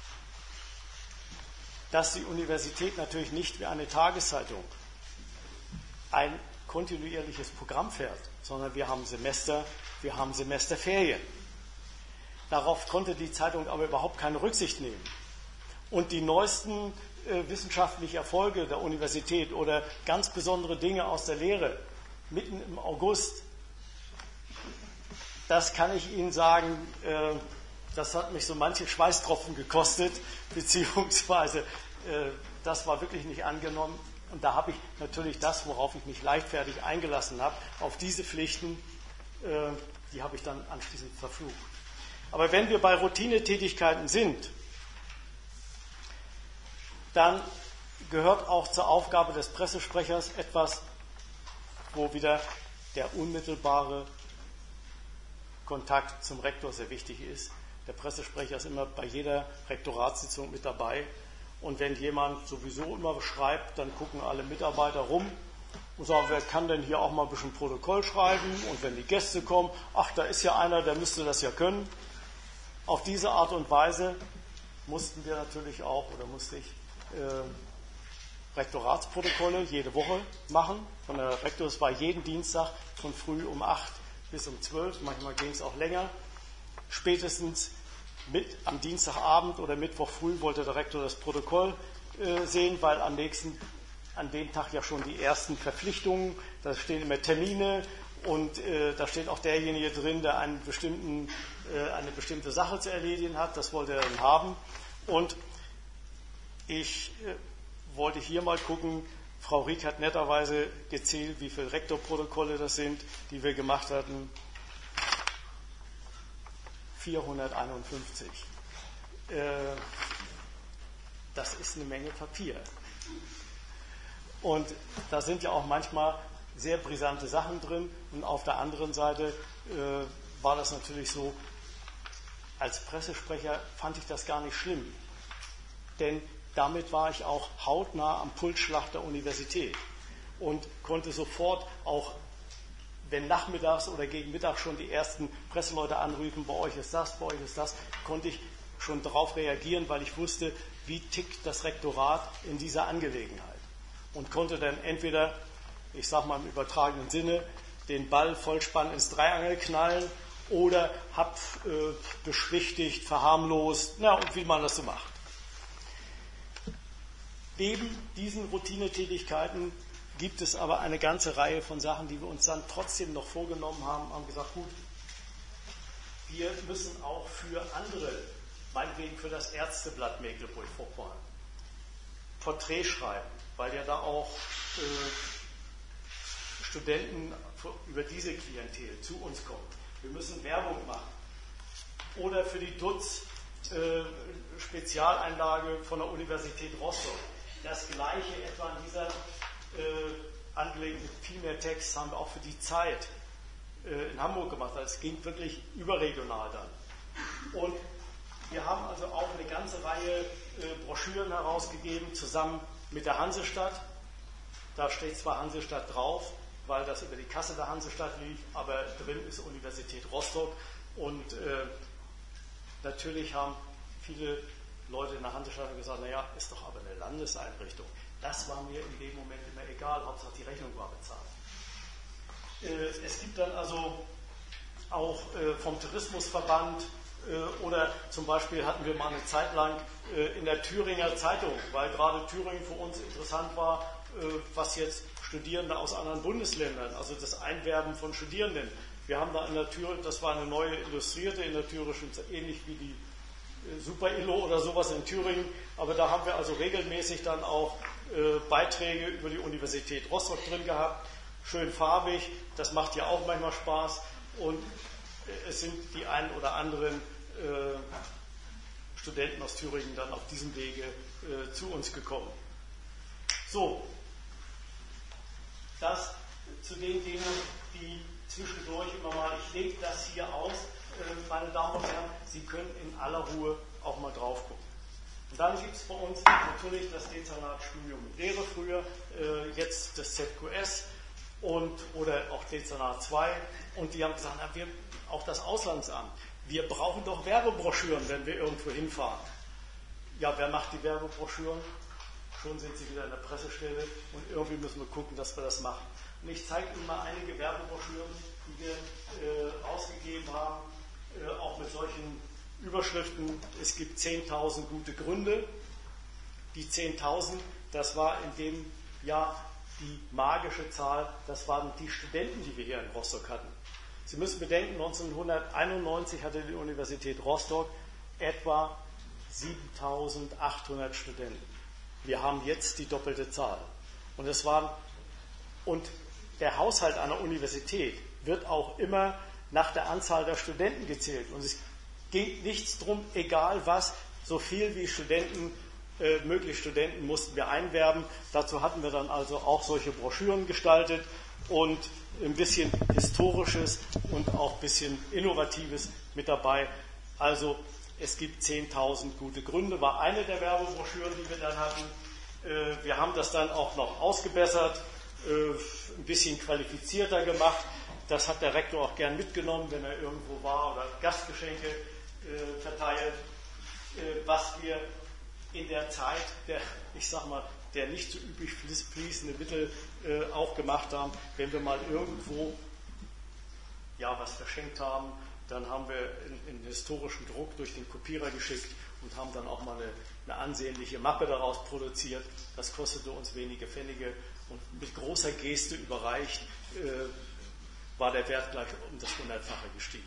Dass die Universität natürlich nicht wie eine Tageszeitung ein kontinuierliches Programm fährt, sondern wir haben Semester, wir haben Semesterferien. Darauf konnte die Zeitung aber überhaupt keine Rücksicht nehmen. Und die neuesten äh, wissenschaftlichen Erfolge der Universität oder ganz besondere Dinge aus der Lehre, mitten im August, das kann ich Ihnen sagen, äh, das hat mich so manche Schweißtropfen gekostet, beziehungsweise äh, das war wirklich nicht angenommen. Und da habe ich natürlich das, worauf ich mich leichtfertig eingelassen habe, auf diese Pflichten, äh, die habe ich dann anschließend verflucht. Aber wenn wir bei Routinetätigkeiten sind, dann gehört auch zur Aufgabe des Pressesprechers etwas, wo wieder der unmittelbare Kontakt zum Rektor sehr wichtig ist. Der Pressesprecher ist immer bei jeder Rektoratssitzung mit dabei. Und wenn jemand sowieso immer schreibt, dann gucken alle Mitarbeiter rum und sagen, wer kann denn hier auch mal ein bisschen Protokoll schreiben? Und wenn die Gäste kommen, ach, da ist ja einer, der müsste das ja können. Auf diese Art und Weise mussten wir natürlich auch, oder musste ich, Äh, Rektoratsprotokolle jede Woche machen. Von der Rektor, es war jeden Dienstag von früh um acht bis um zwölf, manchmal ging es auch länger. Spätestens mit am Dienstagabend oder Mittwoch früh wollte der Rektor das Protokoll äh, sehen, weil am nächsten, an dem Tag ja schon die ersten Verpflichtungen, da stehen immer Termine und äh, da steht auch derjenige drin, der einen bestimmten, äh, eine bestimmte Sache zu erledigen hat, das wollte er dann haben. Und ich äh, wollte hier mal gucken, Frau Rieck hat netterweise gezählt, wie viele Rektorprotokolle das sind, die wir gemacht hatten. vierhunderteinundfünfzig. Äh, das ist eine Menge Papier. Und da sind ja auch manchmal sehr brisante Sachen drin. Und auf der anderen Seite äh, war das natürlich so, als Pressesprecher fand ich das gar nicht schlimm. Denn damit war ich auch hautnah am Pulsschlag der Universität und konnte sofort auch, wenn nachmittags oder gegen Mittag schon die ersten Presseleute anrufen, bei euch ist das, bei euch ist das, konnte ich schon darauf reagieren, weil ich wusste, wie tickt das Rektorat in dieser Angelegenheit. Und konnte dann entweder, ich sage mal im übertragenen Sinne, den Ball vollspann ins Dreiangel knallen oder habe äh, beschwichtigt, verharmlost, na und wie man das so macht. neben diesen Routinetätigkeiten gibt es aber eine ganze Reihe von Sachen, die wir uns dann trotzdem noch vorgenommen haben, haben gesagt, gut, wir müssen auch für andere, meinetwegen für das Ärzteblatt Mecklenburg-Vorpommern, Porträt schreiben, weil ja da auch äh, Studenten über diese Klientel zu uns kommen. Wir müssen Werbung machen. Oder für die D U Z äh, Spezialeinlage von der Universität Rostock. Das gleiche etwa in dieser äh, angelegt mit viel mehr Text haben wir auch für die Zeit äh, in Hamburg gemacht. Also es ging wirklich überregional dann. Und wir haben also auch eine ganze Reihe äh, Broschüren herausgegeben, zusammen mit der Hansestadt. Da steht zwar Hansestadt drauf, weil das über die Kasse der Hansestadt lief, aber drin ist Universität Rostock. Und äh, natürlich haben viele Leute in der Hansestadt gesagt, naja, ist doch aber eine Landeseinrichtung. Das war mir in dem Moment immer egal, Hauptsache die Rechnung war bezahlt. Äh, es gibt dann also auch äh, vom Tourismusverband äh, oder zum Beispiel hatten wir mal eine Zeit lang äh, in der Thüringer Zeitung, weil gerade Thüringen für uns interessant war, äh, was jetzt Studierende aus anderen Bundesländern, also das Einwerben von Studierenden. Wir haben da in der Thüringen, das war eine neue Illustrierte in der Thürischen, ähnlich wie die Super-Illo oder sowas in Thüringen, aber da haben wir also regelmäßig dann auch äh, Beiträge über die Universität Rostock drin gehabt, schön farbig, das macht ja auch manchmal Spaß und äh, es sind die einen oder anderen äh, Studenten aus Thüringen dann auf diesem Wege äh, zu uns gekommen. So, das zu den Dingen, die zwischendurch immer mal, ich lege das hier aus, meine Damen und Herren, Sie können in aller Ruhe auch mal drauf gucken. Und dann gibt es bei uns natürlich das Dezernatstudium mit Lehre früher, äh, jetzt das Z Q S und, oder auch Dezernat zwei. Und die haben gesagt, na, wir, auch das Auslandsamt, wir brauchen doch Werbebroschüren, wenn wir irgendwo hinfahren. Ja, wer macht die Werbebroschüren? Schon sind sie wieder in der Pressestelle und irgendwie müssen wir gucken, dass wir das machen. Und ich zeige Ihnen mal einige Werbebroschüren, die wir äh, ausgegeben haben. Auch mit solchen Überschriften, es gibt zehntausend gute Gründe. Die zehntausend, das war in dem Jahr die magische Zahl, das waren die Studenten, die wir hier in Rostock hatten. Sie müssen bedenken, neunzehnhunderteinundneunzig hatte die Universität Rostock etwa siebentausendachthundert Studenten. Wir haben jetzt die doppelte Zahl. Und, es waren, und der Haushalt einer Universität wird auch immer nach der Anzahl der Studenten gezählt. Und es ging nichts drum, egal was, so viel wie Studenten, äh, möglich Studenten mussten wir einwerben. Dazu hatten wir dann also auch solche Broschüren gestaltet und ein bisschen Historisches und auch ein bisschen Innovatives mit dabei. Also es gibt zehntausend gute Gründe, war eine der Werbebroschüren, die wir dann hatten. Äh, wir haben das dann auch noch ausgebessert, äh, ein bisschen qualifizierter gemacht. Das hat der Rektor auch gern mitgenommen, wenn er irgendwo war oder Gastgeschenke äh, verteilt. Äh, was wir in der Zeit der, ich sag mal, der nicht so üblich fließenden Mittel äh, auch gemacht haben, wenn wir mal irgendwo ja, was verschenkt haben, dann haben wir einen historischen Druck durch den Kopierer geschickt und haben dann auch mal eine, eine ansehnliche Mappe daraus produziert. Das kostete uns wenige Pfennige und mit großer Geste überreicht. Äh, war der Wert gleich um das Hundertfache gestiegen.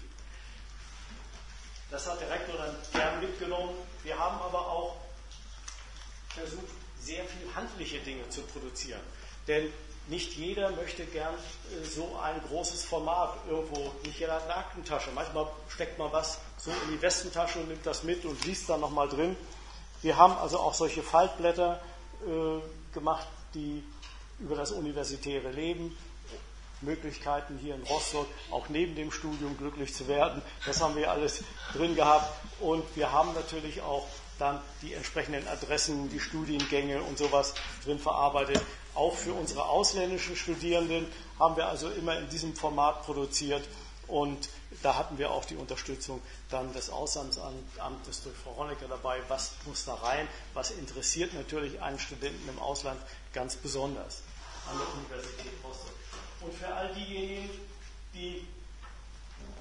Das hat der Rektor dann gern mitgenommen. Wir haben aber auch versucht, sehr viel handliche Dinge zu produzieren. Denn nicht jeder möchte gern so ein großes Format irgendwo, nicht jeder hat eine Aktentasche. Manchmal steckt man was so in die Westentasche und nimmt das mit und liest dann nochmal drin. Wir haben also auch solche Faltblätter äh, gemacht, die über das universitäre Leben, Möglichkeiten hier in Rostock, auch neben dem Studium glücklich zu werden. Das haben wir alles drin gehabt. Und wir haben natürlich auch dann die entsprechenden Adressen, die Studiengänge und sowas drin verarbeitet. Auch für unsere ausländischen Studierenden haben wir also immer in diesem Format produziert. Und da hatten wir auch die Unterstützung dann des Auslandsamtes durch Frau Honecker dabei. Was muss da rein? Was interessiert natürlich einen Studenten im Ausland ganz besonders an der Universität Rostock? Und für all diejenigen, die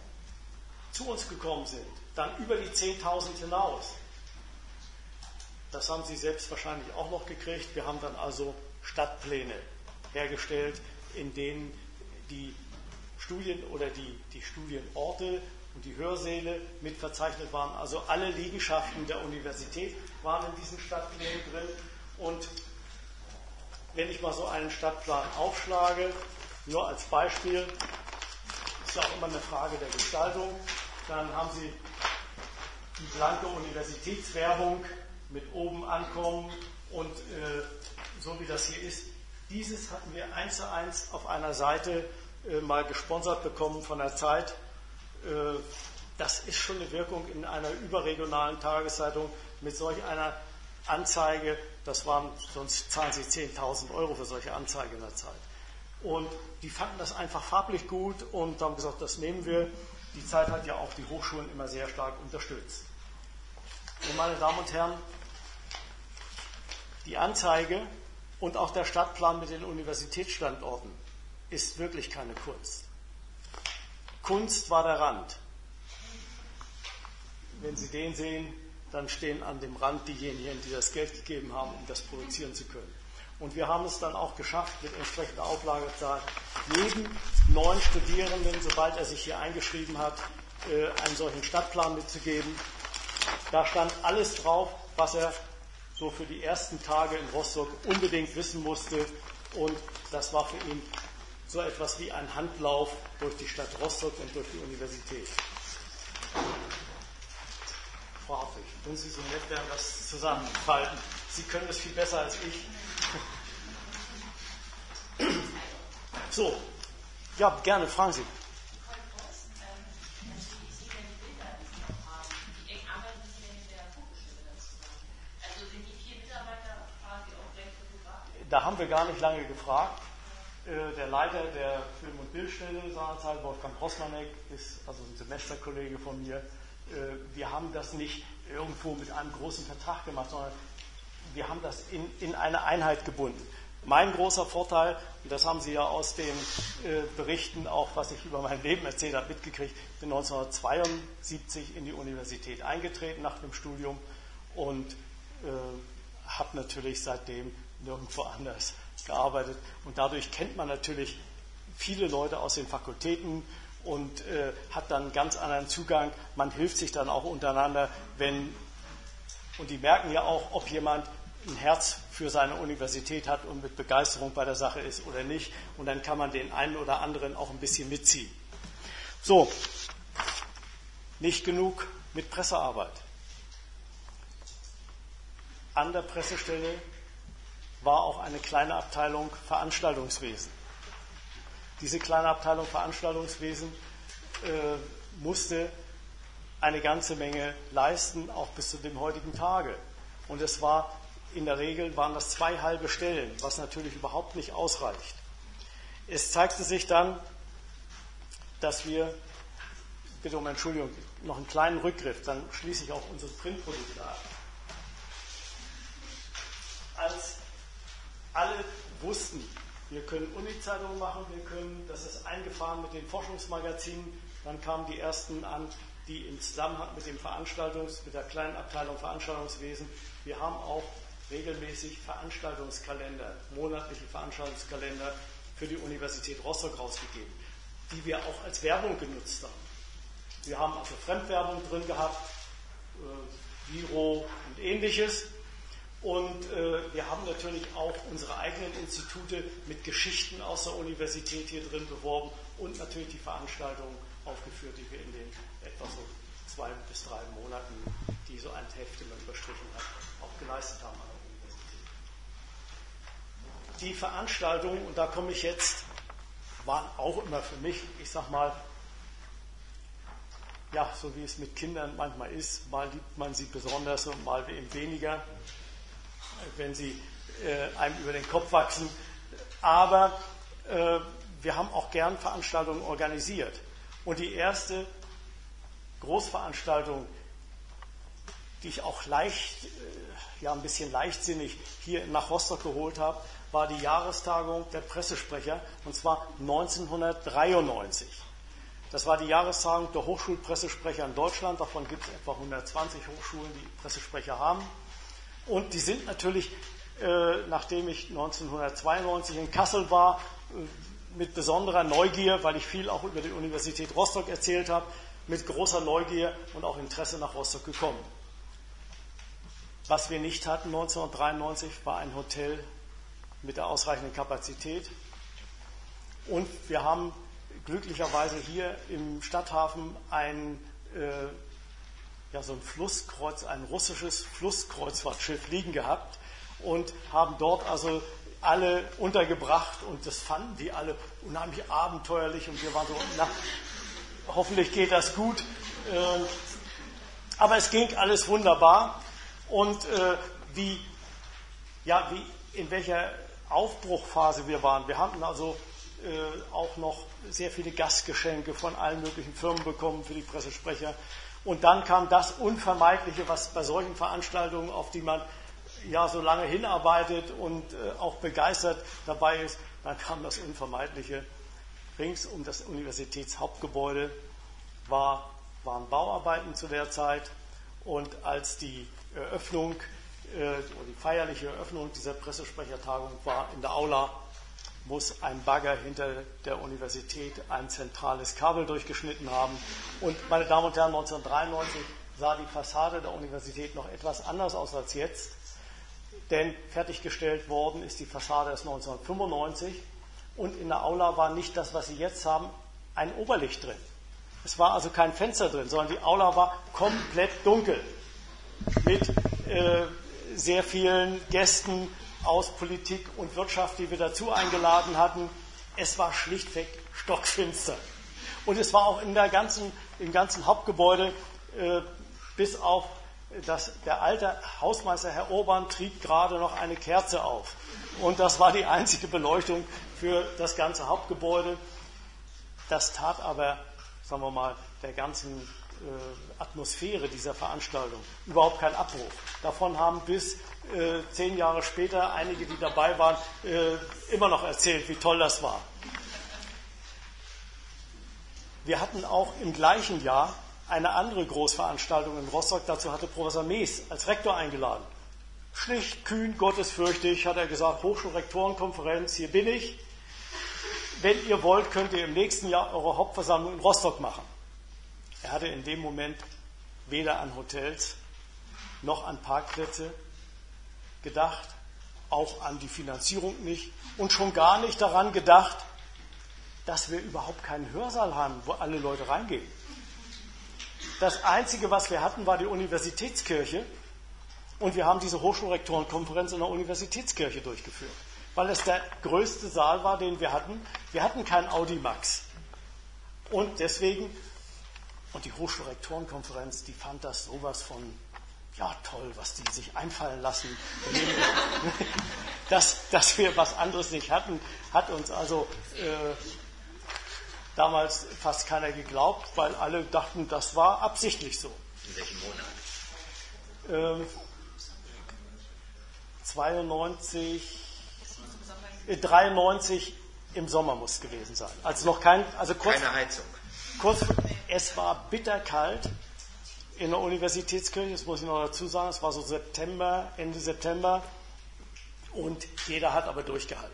zu uns gekommen sind, dann über die zehntausend hinaus, das haben Sie selbst wahrscheinlich auch noch gekriegt. Wir haben dann also Stadtpläne hergestellt, in denen die Studien oder die, die Studienorte und die Hörsäle mit verzeichnet waren. Also alle Liegenschaften der Universität waren in diesen Stadtplänen drin. Und wenn ich mal so einen Stadtplan aufschlage, nur als Beispiel, ist ja auch immer eine Frage der Gestaltung, dann haben Sie die blanke Universitätswerbung mit oben ankommen und äh, so wie das hier ist. Dieses hatten wir eins zu eins auf einer Seite äh, mal gesponsert bekommen von der Zeit. Äh, das ist schon eine Wirkung in einer überregionalen Tageszeitung mit solch einer Anzeige. Das waren, sonst zahlen Sie zehntausend Euro für solche Anzeige in der Zeit. Und die fanden das einfach farblich gut und haben gesagt, das nehmen wir. Die Zeit hat ja auch die Hochschulen immer sehr stark unterstützt. Und meine Damen und Herren, die Anzeige und auch der Stadtplan mit den Universitätsstandorten ist wirklich keine Kunst. Kunst war der Rand. Wenn Sie den sehen, dann stehen an dem Rand diejenigen, die das Geld gegeben haben, um das produzieren zu können. Und wir haben es dann auch geschafft, mit entsprechender Auflagezahl, jedem neuen Studierenden, sobald er sich hier eingeschrieben hat, einen solchen Stadtplan mitzugeben. Da stand alles drauf, was er so für die ersten Tage in Rostock unbedingt wissen musste. Und das war für ihn so etwas wie ein Handlauf durch die Stadt Rostock und durch die Universität. Frau Hartwig, wenn Sie so nett wären, das zusammenfalten. Sie können es viel besser als ich. So, ja, gerne, fragen Sie. Da haben wir gar nicht lange gefragt. Der Leiter der Film- und Bildstelle seinerzeit, Wolfgang Rossmanek, ist also ein Semesterkollege von mir. Wir haben das nicht irgendwo mit einem großen Vertrag gemacht, sondern wir haben das in, in eine Einheit gebunden. Mein großer Vorteil, und das haben Sie ja aus den äh, Berichten, auch was ich über mein Leben erzählt habe, mitgekriegt, ich bin neunzehnhundertzweiundsiebzig in die Universität eingetreten nach dem Studium und äh, habe natürlich seitdem nirgendwo anders gearbeitet. Und dadurch kennt man natürlich viele Leute aus den Fakultäten und äh, hat dann einen ganz anderen Zugang. Man hilft sich dann auch untereinander, wenn, und die merken ja auch, ob jemand ein Herz für seine Universität hat und mit Begeisterung bei der Sache ist oder nicht. Und dann kann man den einen oder anderen auch ein bisschen mitziehen. So, nicht genug mit Pressearbeit. An der Pressestelle war auch eine kleine Abteilung Veranstaltungswesen. Diese kleine Abteilung Veranstaltungswesen äh, musste eine ganze Menge leisten, auch bis zu dem heutigen Tage. Und es war in der Regel waren das zwei halbe Stellen, was natürlich überhaupt nicht ausreicht. Es zeigte sich dann, dass wir, bitte um Entschuldigung, noch einen kleinen Rückgriff, dann schließe ich auch unsere Printprodukte ab. Als alle wussten, wir können Uni-Zeitungen machen, wir können, das ist eingefahren mit den Forschungsmagazinen, dann kamen die ersten an, die im Zusammenhang mit dem Veranstaltungs-, mit der kleinen Abteilung Veranstaltungswesen, wir haben auch regelmäßig Veranstaltungskalender, monatliche Veranstaltungskalender für die Universität Rostock rausgegeben, die wir auch als Werbung genutzt haben. Wir haben also Fremdwerbung drin gehabt, äh, Viro und ähnliches. Und äh, wir haben natürlich auch unsere eigenen Institute mit Geschichten aus der Universität hier drin beworben und natürlich die Veranstaltungen aufgeführt, die wir in den etwa so zwei bis drei Monaten, die so ein Heft immer überstrichen hat, auch geleistet haben an der Universität. Die Veranstaltungen, und da komme ich jetzt, waren auch immer für mich, ich sag mal, ja, so wie es mit Kindern manchmal ist, mal liebt man sie besonders und mal eben weniger, wenn sie äh, einem über den Kopf wachsen. Aber äh, wir haben auch gern Veranstaltungen organisiert. Und die erste Großveranstaltung, die ich auch leicht, äh, ja ein bisschen leichtsinnig hier nach Rostock geholt habe, war die Jahrestagung der Pressesprecher, und zwar neunzehnhundertdreiundneunzig. Das war die Jahrestagung der Hochschulpressesprecher in Deutschland. Davon gibt es etwa hundertzwanzig Hochschulen, die Pressesprecher haben. Und die sind natürlich, äh, nachdem ich neunzehnhundertzweiundneunzig in Kassel war, äh, mit besonderer Neugier, weil ich viel auch über die Universität Rostock erzählt habe, mit großer Neugier und auch Interesse nach Rostock gekommen. Was wir nicht hatten neunzehnhundertdreiundneunzig war ein Hotel mit der ausreichenden Kapazität. Und wir haben glücklicherweise hier im Stadthafen ein, äh, ja, so ein Flusskreuz, ein russisches Flusskreuzfahrtschiff liegen gehabt und haben dort also alle untergebracht und das fanden die alle unheimlich abenteuerlich und wir waren so, na, hoffentlich geht das gut. Äh, aber es ging alles wunderbar und äh, wie, ja, wie, in welcher Aufbruchphase wir waren. Wir hatten also äh, auch noch sehr viele Gastgeschenke von allen möglichen Firmen bekommen für die Pressesprecher. Und dann kam das Unvermeidliche, was bei solchen Veranstaltungen, auf die man ja so lange hinarbeitet und äh, auch begeistert dabei ist, dann kam das Unvermeidliche. Rings um das Universitätshauptgebäude war, waren Bauarbeiten zu der Zeit und als die Eröffnung, äh, oder die feierliche Eröffnung dieser Pressesprechertagung war in der Aula, muss ein Bagger hinter der Universität ein zentrales Kabel durchgeschnitten haben. Und meine Damen und Herren, neunzehnhundertdreiundneunzig sah die Fassade der Universität noch etwas anders aus als jetzt, denn fertiggestellt worden ist die Fassade erst neunzehnhundertfünfundneunzig und in der Aula war nicht das, was Sie jetzt haben, ein Oberlicht drin. Es war also kein Fenster drin, sondern die Aula war komplett dunkel mit äh, sehr vielen Gästen aus Politik und Wirtschaft, die wir dazu eingeladen hatten. Es war schlichtweg stockfinster. Und es war auch in der ganzen, im ganzen Hauptgebäude, äh, bis auf das, der alte Hausmeister Herr Urban trieb gerade noch eine Kerze auf. Und das war die einzige Beleuchtung für das ganze Hauptgebäude. Das tat aber, sagen wir mal, der ganzen äh, Atmosphäre dieser Veranstaltung überhaupt keinen Abbruch. Davon haben bis äh, zehn Jahre später einige, die dabei waren, äh, immer noch erzählt, wie toll das war. Wir hatten auch im gleichen Jahr eine andere Großveranstaltung in Rostock. Dazu hatte Professor Mees als Rektor eingeladen. Schlicht, kühn, gottesfürchtig hat er gesagt, Hochschulrektorenkonferenz, hier bin ich. Wenn ihr wollt, könnt ihr im nächsten Jahr eure Hauptversammlung in Rostock machen. Er hatte in dem Moment weder an Hotels noch an Parkplätze gedacht, auch an die Finanzierung nicht und schon gar nicht daran gedacht, dass wir überhaupt keinen Hörsaal haben, wo alle Leute reingehen. Das Einzige, was wir hatten, war die Universitätskirche und wir haben diese Hochschulrektorenkonferenz in der Universitätskirche durchgeführt, weil es der größte Saal war, den wir hatten. Wir hatten kein Audimax. Und deswegen, und die Hochschulrektorenkonferenz, die fand das sowas von, ja toll, was die sich einfallen lassen. dass, dass wir was anderes nicht hatten, hat uns also äh, damals fast keiner geglaubt, weil alle dachten, das war absichtlich so. In welchem Monat? Ähm, zweiundneunzig, äh, dreiundneunzig im Sommer muss es gewesen sein. Also noch kein, also kurz, keine Heizung. Kurz, es war bitterkalt in der Universitätskirche, das muss ich noch dazu sagen, es war so September, Ende September und jeder hat aber durchgehalten.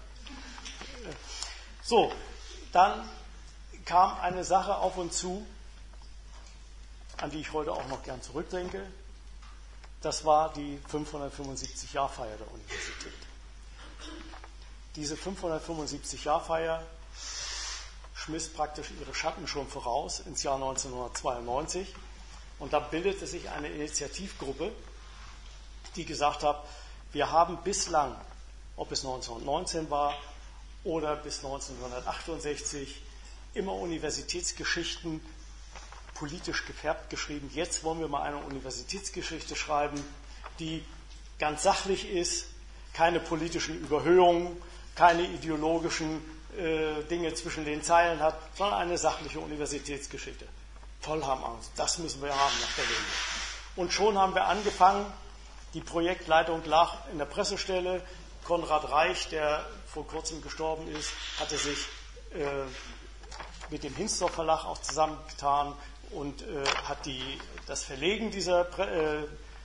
So, dann kam eine Sache auf uns zu, an die ich heute auch noch gern zurückdenke. Das war die fünfhundertfünfundsiebzig-Jahr-Feier der Universität. Diese fünfhundertfünfundsiebzig-Jahr-Feier schmiss praktisch ihre Schatten schon voraus ins Jahr neunzehnhundertzweiundneunzig. Und da bildete sich eine Initiativgruppe, die gesagt hat, wir haben bislang, ob es neunzehnhundertneunzehn war oder bis neunzehnhundertachtundsechzig, immer Universitätsgeschichten politisch gefärbt geschrieben. Jetzt wollen wir mal eine Universitätsgeschichte schreiben, die ganz sachlich ist, keine politischen Überhöhungen, keine ideologischen äh, Dinge zwischen den Zeilen hat, sondern eine sachliche Universitätsgeschichte. Toll, haben Angst, das müssen wir haben nach der Wende. Und schon haben wir angefangen, die Projektleitung lag in der Pressestelle. Konrad Reich, der vor kurzem gestorben ist, hatte sich äh, mit dem Hinsdorf Verlag auch zusammengetan und äh, hat die, das Verlegen dieser Pre- äh,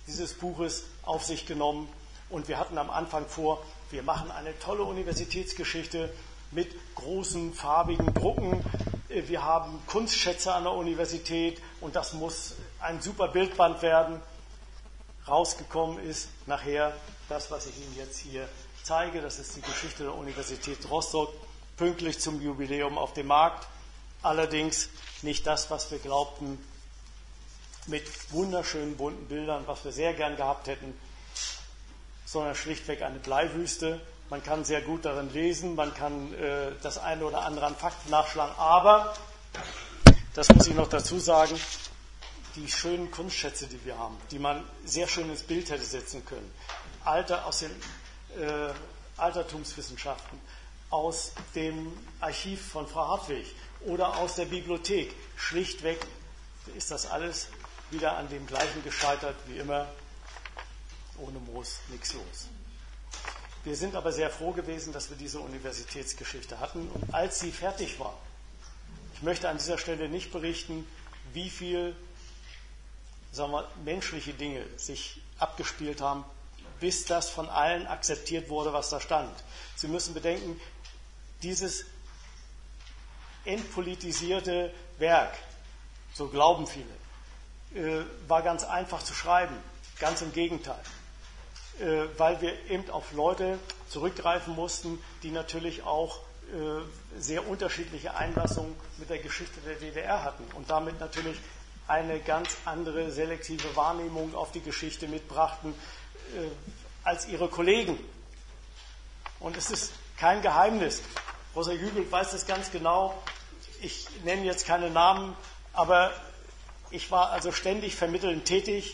dieses Buches auf sich genommen. Und wir hatten am Anfang vor, wir machen eine tolle Universitätsgeschichte mit großen farbigen Drucken. Wir haben Kunstschätze an der Universität und das muss ein super Bildband werden. Rausgekommen ist nachher das, was ich Ihnen jetzt hier zeige. Das ist die Geschichte der Universität Rostock, pünktlich zum Jubiläum auf dem Markt. Allerdings nicht das, was wir glaubten, mit wunderschönen bunten Bildern, was wir sehr gern gehabt hätten, sondern schlichtweg eine Bleiwüste. Man kann sehr gut darin lesen, man kann äh, das eine oder andere an Fakten nachschlagen, aber, das muss ich noch dazu sagen, die schönen Kunstschätze, die wir haben, die man sehr schön ins Bild hätte setzen können, Alter aus den äh, Altertumswissenschaften, aus dem Archiv von Frau Hartwig oder aus der Bibliothek, schlichtweg ist das alles wieder an dem gleichen gescheitert wie immer, ohne Moos nichts los. Wir sind aber sehr froh gewesen, dass wir diese Universitätsgeschichte hatten. Und als sie fertig war, ich möchte an dieser Stelle nicht berichten, wie viel, sagen wir, menschliche Dinge sich abgespielt haben, bis das von allen akzeptiert wurde, was da stand. Sie müssen bedenken, dieses entpolitisierte Werk, so glauben viele, war ganz einfach zu schreiben. Ganz im Gegenteil. Weil wir eben auf Leute zurückgreifen mussten, die natürlich auch sehr unterschiedliche Einlassungen mit der Geschichte der D D R hatten und damit natürlich eine ganz andere selektive Wahrnehmung auf die Geschichte mitbrachten als ihre Kollegen. Und es ist kein Geheimnis. Rosa Jügel weiß das ganz genau. Ich nenne jetzt keine Namen, aber ich war also ständig vermittelnd tätig.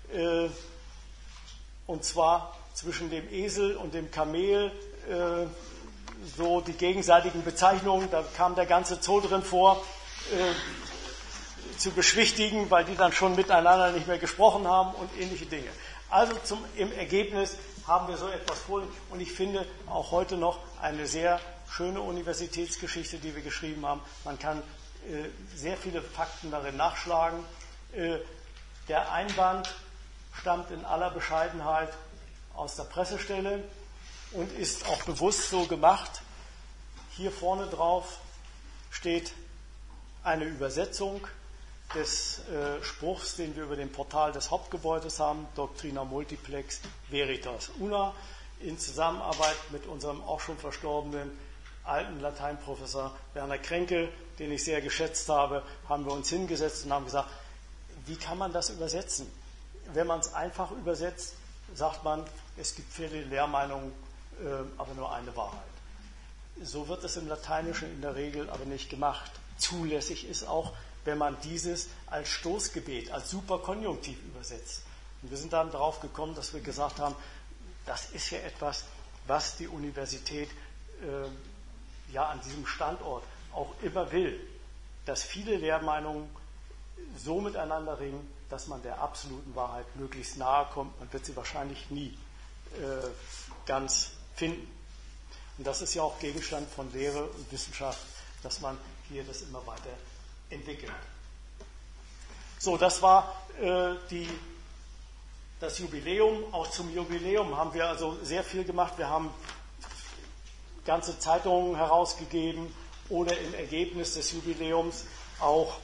Und zwar zwischen dem Esel und dem Kamel, äh, so die gegenseitigen Bezeichnungen, da kam der ganze Zoo drin vor, äh, zu beschwichtigen, weil die dann schon miteinander nicht mehr gesprochen haben und ähnliche Dinge. Also zum, im Ergebnis haben wir so etwas vor und ich finde auch heute noch eine sehr schöne Universitätsgeschichte, die wir geschrieben haben. Man kann äh, sehr viele Fakten darin nachschlagen. Äh, der Einband stammt in aller Bescheidenheit aus der Pressestelle und ist auch bewusst so gemacht. Hier vorne drauf steht eine Übersetzung des äh, Spruchs, den wir über dem Portal des Hauptgebäudes haben, Doctrina Multiplex Veritas Una, in Zusammenarbeit mit unserem auch schon verstorbenen alten Lateinprofessor Werner Kränkel, den ich sehr geschätzt habe, haben wir uns hingesetzt und haben gesagt, wie kann man das übersetzen? Wenn man es einfach übersetzt, sagt man, es gibt viele Lehrmeinungen, äh, aber nur eine Wahrheit. So wird es im Lateinischen in der Regel aber nicht gemacht. Zulässig ist auch, wenn man dieses als Stoßgebet, als Superkonjunktiv übersetzt. Und wir sind dann darauf gekommen, dass wir gesagt haben, das ist ja etwas, was die Universität äh, ja an diesem Standort auch immer will, dass viele Lehrmeinungen so miteinander ringen, dass man der absoluten Wahrheit möglichst nahe kommt. Man wird sie wahrscheinlich nie äh, ganz finden. Und das ist ja auch Gegenstand von Lehre und Wissenschaft, dass man hier das immer weiter entwickelt. So, das war äh, die, das Jubiläum. Auch zum Jubiläum haben wir also sehr viel gemacht. Wir haben ganze Zeitungen herausgegeben oder im Ergebnis des Jubiläums auch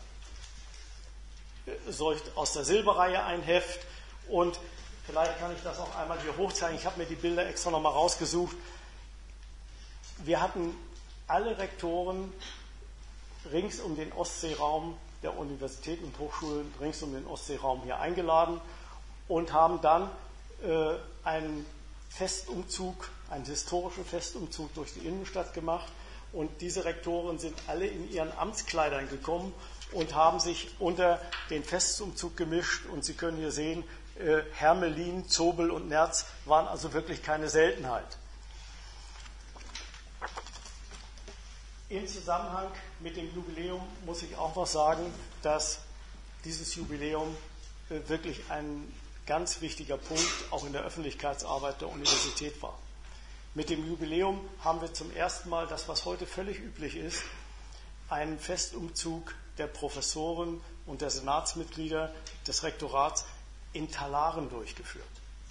aus der Silberreihe ein Heft und vielleicht kann ich das auch einmal hier hochzeigen. Ich habe mir die Bilder extra nochmal rausgesucht. Wir hatten alle Rektoren rings um den Ostseeraum der Universitäten und Hochschulen rings um den Ostseeraum hier eingeladen und haben dann äh, einen Festumzug, einen historischen Festumzug durch die Innenstadt gemacht. Und diese Rektoren sind alle in ihren Amtskleidern gekommen und haben sich unter den Festumzug gemischt. Und Sie können hier sehen, äh, Hermelin, Zobel und Nerz waren also wirklich keine Seltenheit. Im Zusammenhang mit dem Jubiläum muss ich auch noch sagen, dass dieses Jubiläum äh, wirklich ein ganz wichtiger Punkt auch in der Öffentlichkeitsarbeit der Universität war. Mit dem Jubiläum haben wir zum ersten Mal das, was heute völlig üblich ist, einen Festumzug der Professoren und der Senatsmitglieder des Rektorats in Talaren durchgeführt.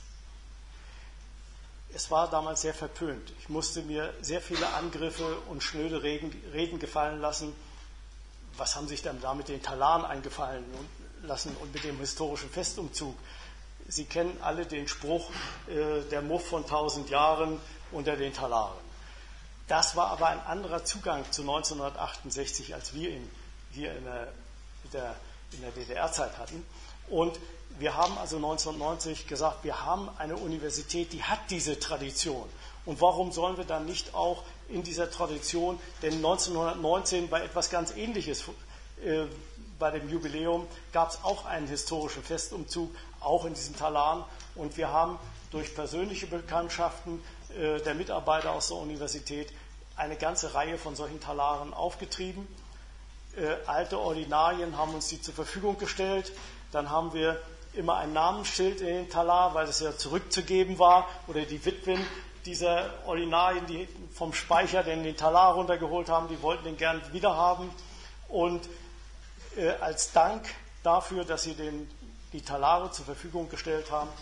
Es war damals sehr verpönt. Ich musste mir sehr viele Angriffe und schnöde Reden gefallen lassen. Was haben sich dann da mit den Talaren eingefallen lassen und mit dem historischen Festumzug? Sie kennen alle den Spruch, äh, der Muff von tausend Jahren unter den Talaren. Das war aber ein anderer Zugang zu neunzehnhundertachtundsechzig, als wir ihn hier in der, in der, in der D D R-Zeit hatten. Und wir haben also neunzehnhundertneunzig gesagt, wir haben eine Universität, die hat diese Tradition. Und warum sollen wir dann nicht auch in dieser Tradition, denn neunzehnhundertneunzehn war etwas ganz Ähnliches, äh, bei dem Jubiläum gab es auch einen historischen Festumzug, auch in diesen Talaren. Und wir haben durch persönliche Bekanntschaften äh, der Mitarbeiter aus der Universität eine ganze Reihe von solchen Talaren aufgetrieben. Äh, alte Ordinarien haben uns die zur Verfügung gestellt. Dann haben wir immer ein Namensschild in den Talar, weil es ja zurückzugeben war, oder die Witwen dieser Ordinarien, die vom Speicher den, den Talar runtergeholt haben, die wollten den gern wiederhaben. Und äh, als Dank dafür, dass sie den, die Talare zur Verfügung gestellt haben,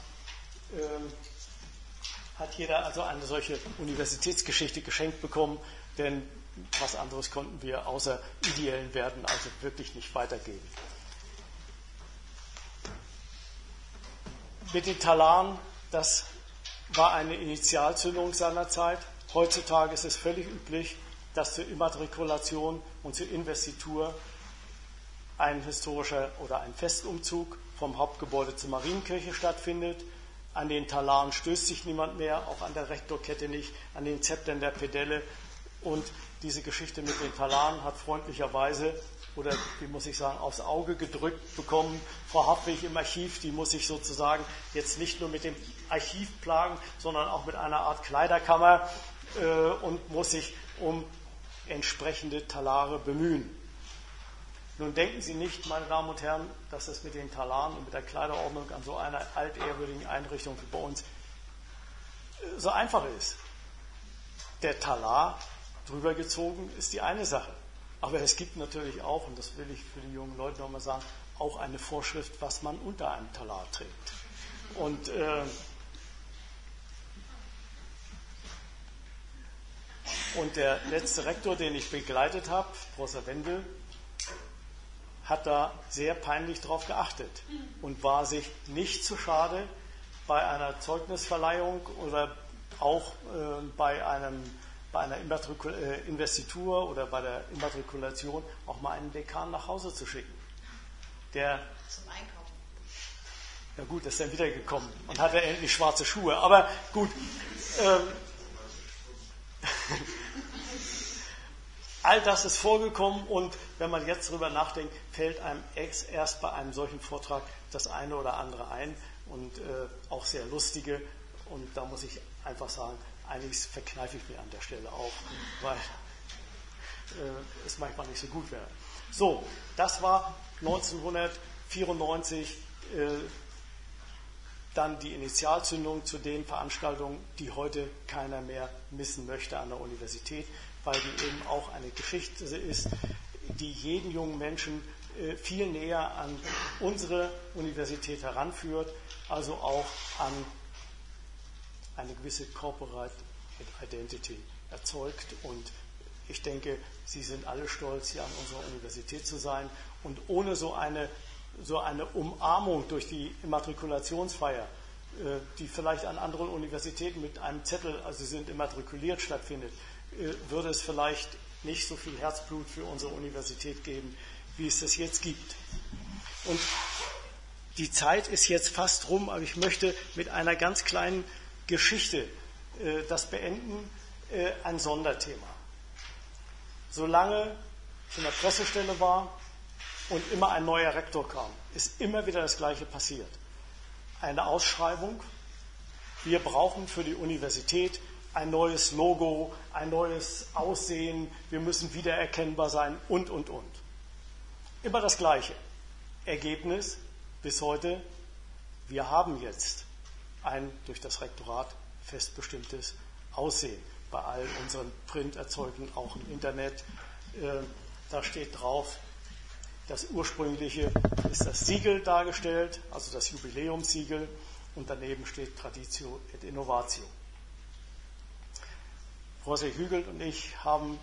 äh, hat jeder also eine solche Universitätsgeschichte geschenkt bekommen, denn was anderes konnten wir außer ideellen Werten also wirklich nicht weitergeben. Mit den Talaren, das war eine Initialzündung seiner Zeit. Heutzutage ist es völlig üblich, dass zur Immatrikulation und zur Investitur ein historischer oder ein Festumzug vom Hauptgebäude zur Marienkirche stattfindet. An den Talaren stößt sich niemand mehr, auch an der Rektorkette nicht, an den Zeptern der Pedelle. Und diese Geschichte mit den Talaren hat freundlicherweise, oder wie muss ich sagen, aufs Auge gedrückt bekommen, Frau Happwig im Archiv, die muss sich sozusagen jetzt nicht nur mit dem Archiv plagen, sondern auch mit einer Art Kleiderkammer äh, und muss sich um entsprechende Talare bemühen. Nun denken Sie nicht, meine Damen und Herren, dass das mit den Talaren und mit der Kleiderordnung an so einer altehrwürdigen Einrichtung wie bei uns so einfach ist. Der Talar drüber gezogen ist die eine Sache. Aber es gibt natürlich auch, und das will ich für die jungen Leute nochmal sagen, auch eine Vorschrift, was man unter einem Talar trägt. Und äh, Und der letzte Rektor, den ich begleitet habe, Professor Wendel, hat da sehr peinlich darauf geachtet und war sich nicht zu schade, bei einer Zeugnisverleihung oder auch äh, bei, einem, bei einer Immatrikul- äh, Investitur oder bei der Immatrikulation auch mal einen Dekan nach Hause zu schicken. Der zum Einkaufen. Ja gut, ist dann wiedergekommen und hatte endlich schwarze Schuhe. Aber gut, ähm, all das ist vorgekommen und wenn man jetzt darüber nachdenkt, fällt einem erst bei einem solchen Vortrag das eine oder andere ein und äh, auch sehr lustige. Und da muss ich einfach sagen, einiges verkneife ich mir an der Stelle auch, weil äh, es manchmal nicht so gut wäre. So, das war neunzehnhundertvierundneunzig äh, dann die Initialzündung zu den Veranstaltungen, die heute keiner mehr missen möchte an der Universität, weil die eben auch eine Geschichte ist, die jeden jungen Menschen äh, viel näher an unsere Universität heranführt, also auch an eine gewisse Corporate Identity erzeugt. Und ich denke, Sie sind alle stolz, hier an unserer Universität zu sein. Und ohne so eine, so eine Umarmung durch die Immatrikulationsfeier, äh, die vielleicht an anderen Universitäten mit einem Zettel, also Sie sind immatrikuliert, stattfindet, äh, würde es vielleicht nicht so viel Herzblut für unsere Universität geben, wie es das jetzt gibt. Und die Zeit ist jetzt fast rum, aber ich möchte mit einer ganz kleinen Geschichte äh, das beenden, äh, ein Sonderthema. Solange ich in der Pressestelle war und immer ein neuer Rektor kam, ist immer wieder das Gleiche passiert. Eine Ausschreibung, wir brauchen für die Universität ein neues Logo, ein neues Aussehen, wir müssen wiedererkennbar sein und, und, und. Immer das Gleiche. Ergebnis bis heute, wir haben jetzt ein durch das Rektorat festbestimmtes Aussehen. Bei all unseren Printerzeugungen, auch im Internet, äh, da steht drauf, Das ursprüngliche ist das Siegel dargestellt, also das Jubiläumssiegel, und daneben steht Traditio et Innovatio. Professor Hügelt und ich haben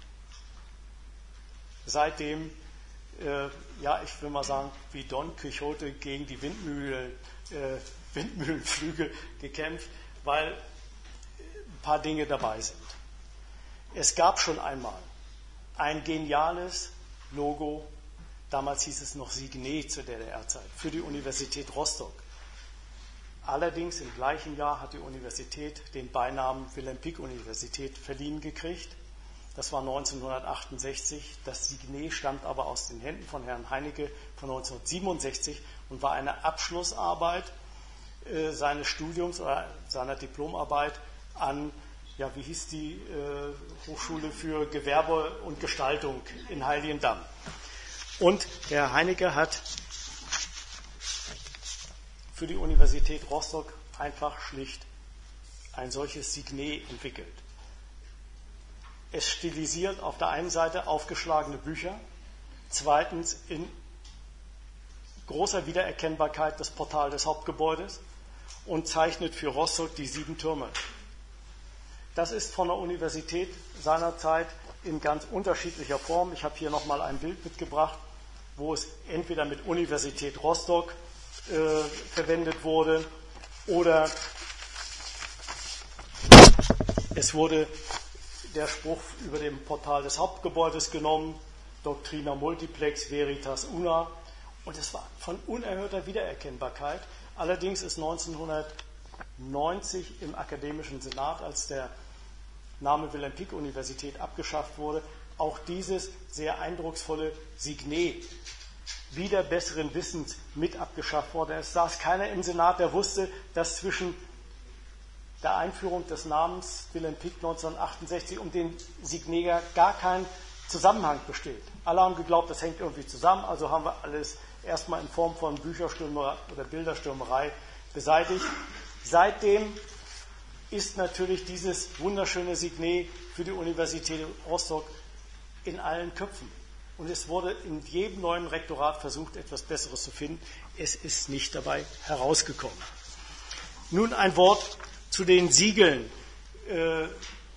seitdem, äh, ja, ich will mal sagen, wie Don Quixote gegen die Windmühle, äh, Windmühlenflügel gekämpft, weil ein paar Dinge dabei sind. Es gab schon einmal ein geniales Logo, damals hieß es noch Signet zur D D R-Zeit, für die Universität Rostock. Allerdings im gleichen Jahr hat die Universität den Beinamen Wilhelm-Pieck-Universität verliehen gekriegt. Das war neunzehnhundertachtundsechzig. Das Signet stammt aber aus den Händen von Herrn Heinecke von neunzehnhundertsiebenundsechzig und war eine Abschlussarbeit äh, seines Studiums oder seiner Diplomarbeit an, ja, wie hieß die äh, Hochschule für Gewerbe und Gestaltung in Heiligendamm. Und Herr Heinecke hat für die Universität Rostock einfach schlicht ein solches Signet entwickelt. Es stilisiert auf der einen Seite aufgeschlagene Bücher, zweitens in großer Wiedererkennbarkeit das Portal des Hauptgebäudes und zeichnet für Rostock die sieben Türme. Das ist von der Universität seinerzeit in ganz unterschiedlicher Form. Ich habe hier nochmal ein Bild mitgebracht, wo es entweder mit Universität Rostock äh, verwendet wurde oder es wurde der Spruch über dem Portal des Hauptgebäudes genommen, Doctrina multiplex veritas una, und es war von unerhörter Wiedererkennbarkeit. Allerdings ist neunzehnhundertneunzig im Akademischen Senat, als der Name Wilhelm-Pieck-Universität abgeschafft wurde, auch dieses sehr eindrucksvolle Signet wieder besseren Wissens mit abgeschafft worden. Es saß keiner im Senat, der wusste, dass zwischen der Einführung des Namens Wilhelm-Pieck neunzehnhundertachtundsechzig und dem Signet gar kein Zusammenhang besteht. Alle haben geglaubt, das hängt irgendwie zusammen, also haben wir alles erstmal in Form von Bücherstürmerei oder Bilderstürmerei beseitigt. Seitdem ist natürlich dieses wunderschöne Signet für die Universität Rostock in allen Köpfen. Und es wurde in jedem neuen Rektorat versucht, etwas Besseres zu finden. Es ist nicht dabei herausgekommen. Nun ein Wort zu den Siegeln äh,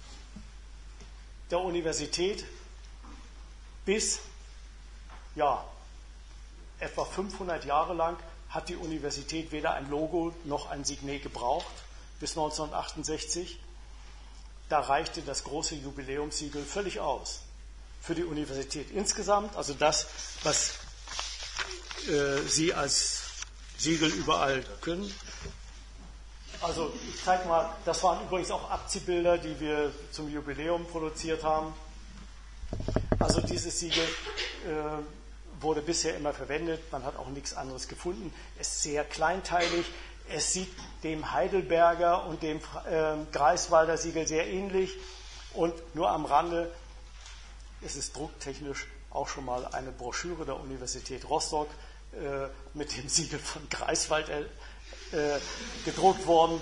der Universität. Bis ja, etwa fünfhundert Jahre lang hat die Universität weder ein Logo noch ein Signet gebraucht, bis neunzehnhundertachtundsechzig. Da reichte das große Jubiläumssiegel völlig aus für die Universität insgesamt, also das, was äh, Sie als Siegel überall können. Also ich zeige mal, das waren übrigens auch Abziehbilder, die wir zum Jubiläum produziert haben. Also dieses Siegel äh, wurde bisher immer verwendet, man hat auch nichts anderes gefunden. Es ist sehr kleinteilig, es sieht dem Heidelberger und dem äh, Greifswalder Siegel sehr ähnlich und nur am Rande, es ist drucktechnisch auch schon mal eine Broschüre der Universität Rostock äh, mit dem Siegel von Greifswald äh, äh, gedruckt worden.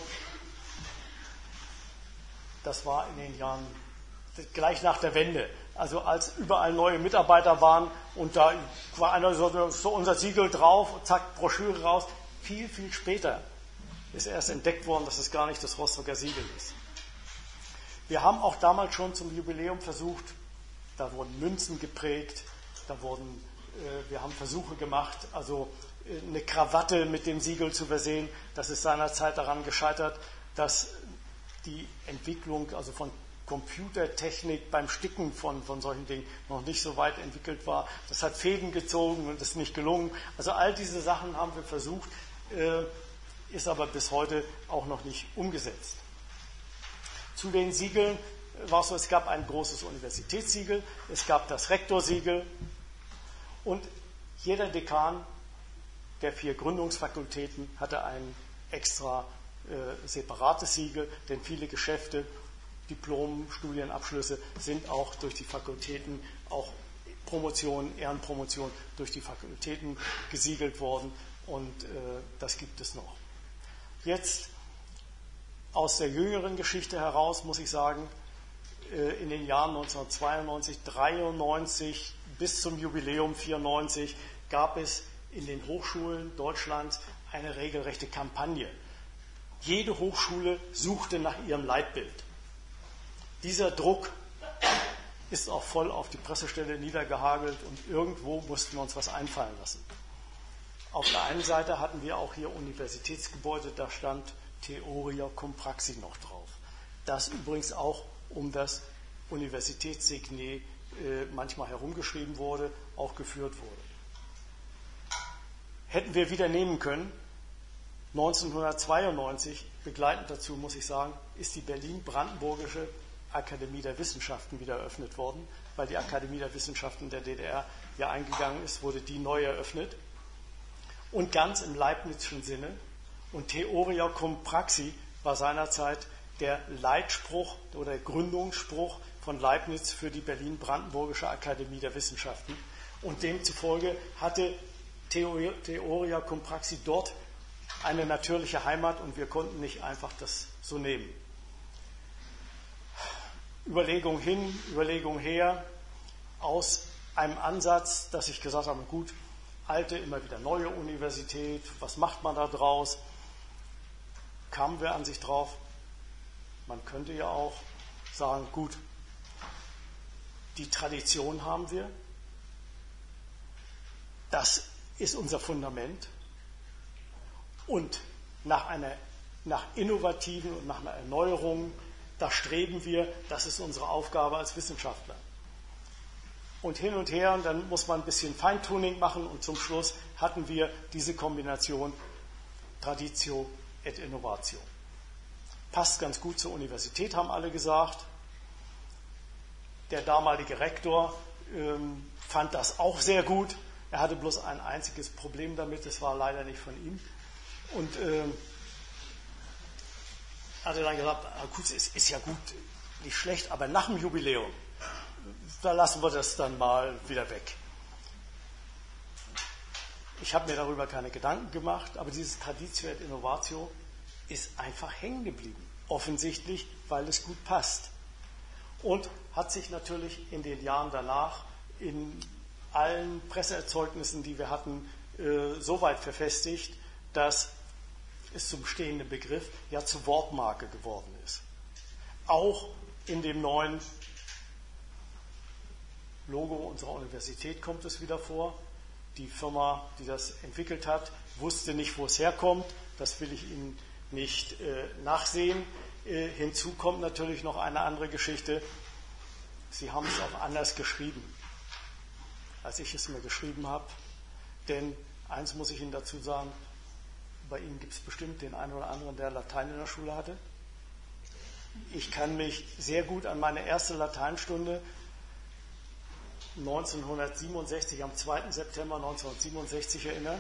Das war in den Jahren gleich nach der Wende. Also als überall neue Mitarbeiter waren und da war einer so, so unser Siegel drauf, zack, Broschüre raus. Viel, viel später ist erst entdeckt worden, dass es gar nicht das Rostocker Siegel ist. Wir haben auch damals schon zum Jubiläum versucht, da wurden Münzen geprägt, da wurden, äh, wir haben Versuche gemacht, also äh, eine Krawatte mit dem Siegel zu versehen. Das ist seinerzeit daran gescheitert, dass die Entwicklung also von Computertechnik beim Sticken von, von solchen Dingen noch nicht so weit entwickelt war. Das hat Fäden gezogen und ist nicht gelungen. Also all diese Sachen haben wir versucht, äh, ist aber bis heute auch noch nicht umgesetzt. Zu den Siegeln war es so, es gab ein großes Universitätssiegel, es gab das Rektorsiegel und jeder Dekan der vier Gründungsfakultäten hatte ein extra äh, separates Siegel, denn viele Geschäfte, Diplom, Studienabschlüsse sind auch durch die Fakultäten, auch Promotionen, Ehrenpromotionen durch die Fakultäten gesiegelt worden und äh, das gibt es noch. Jetzt aus der jüngeren Geschichte heraus muss ich sagen, in den Jahren neunzehnhundertzweiundneunzig, dreiundneunzig bis zum Jubiläum vierundneunzig gab es in den Hochschulen Deutschlands eine regelrechte Kampagne. Jede Hochschule suchte nach ihrem Leitbild. Dieser Druck ist auch voll auf die Pressestelle niedergehagelt und irgendwo mussten wir uns was einfallen lassen. Auf der einen Seite hatten wir auch hier Universitätsgebäude, da stand Theoria cum Praxi noch drauf. Das übrigens auch um das Universitätssignet äh, manchmal herumgeschrieben wurde, auch geführt wurde. Hätten wir wieder nehmen können. neunzehnhundertzweiundneunzig, begleitend dazu muss ich sagen, ist die Berlin-Brandenburgische Akademie der Wissenschaften wieder eröffnet worden, weil die Akademie der Wissenschaften der D D R ja eingegangen ist, wurde die neu eröffnet. Und ganz im Leibnizschen Sinne. Und Theoria cum Praxi war seinerzeit der Leitspruch oder der Gründungsspruch von Leibniz für die Berlin-Brandenburgische Akademie der Wissenschaften. Und demzufolge hatte Theoria cum Praxi dort eine natürliche Heimat und wir konnten nicht einfach das so nehmen. Überlegung hin, Überlegung her, aus einem Ansatz, dass ich gesagt habe, gut, alte, immer wieder neue Universität, was macht man da draus? Kamen wir an sich drauf, man könnte ja auch sagen, gut, die Tradition haben wir, das ist unser Fundament und nach einer nach innovativen und nach einer Erneuerung, da streben wir, das ist unsere Aufgabe als Wissenschaftler. Und hin und her, und dann muss man ein bisschen Feintuning machen und zum Schluss hatten wir diese Kombination Traditio et Innovatio. Passt ganz gut zur Universität, haben alle gesagt. Der damalige Rektor ähm, fand das auch sehr gut. Er hatte bloß ein einziges Problem damit, das war leider nicht von ihm. Und ähm, hatte dann gesagt, gut, es ist ja gut, nicht schlecht, aber nach dem Jubiläum, da lassen wir das dann mal wieder weg. Ich habe mir darüber keine Gedanken gemacht, aber dieses Traditio et Innovatio ist einfach hängen geblieben. Offensichtlich, weil es gut passt. Und hat sich natürlich in den Jahren danach in allen Presseerzeugnissen, die wir hatten, äh, so weit verfestigt, dass es zum stehenden Begriff ja zur Wortmarke geworden ist. Auch in dem neuen Logo unserer Universität kommt es wieder vor. Die Firma, die das entwickelt hat, wusste nicht, wo es herkommt. Das will ich Ihnen nicht äh, nachsehen. Äh, hinzu kommt natürlich noch eine andere Geschichte. Sie haben es auch anders geschrieben, als ich es mir geschrieben habe. Denn eins muss ich Ihnen dazu sagen, bei Ihnen gibt es bestimmt den einen oder anderen, der Latein in der Schule hatte. Ich kann mich sehr gut an meine erste Lateinstunde neunzehnhundertsiebenundsechzig, am zweiten September neunzehnhundertsiebenundsechzig erinnern.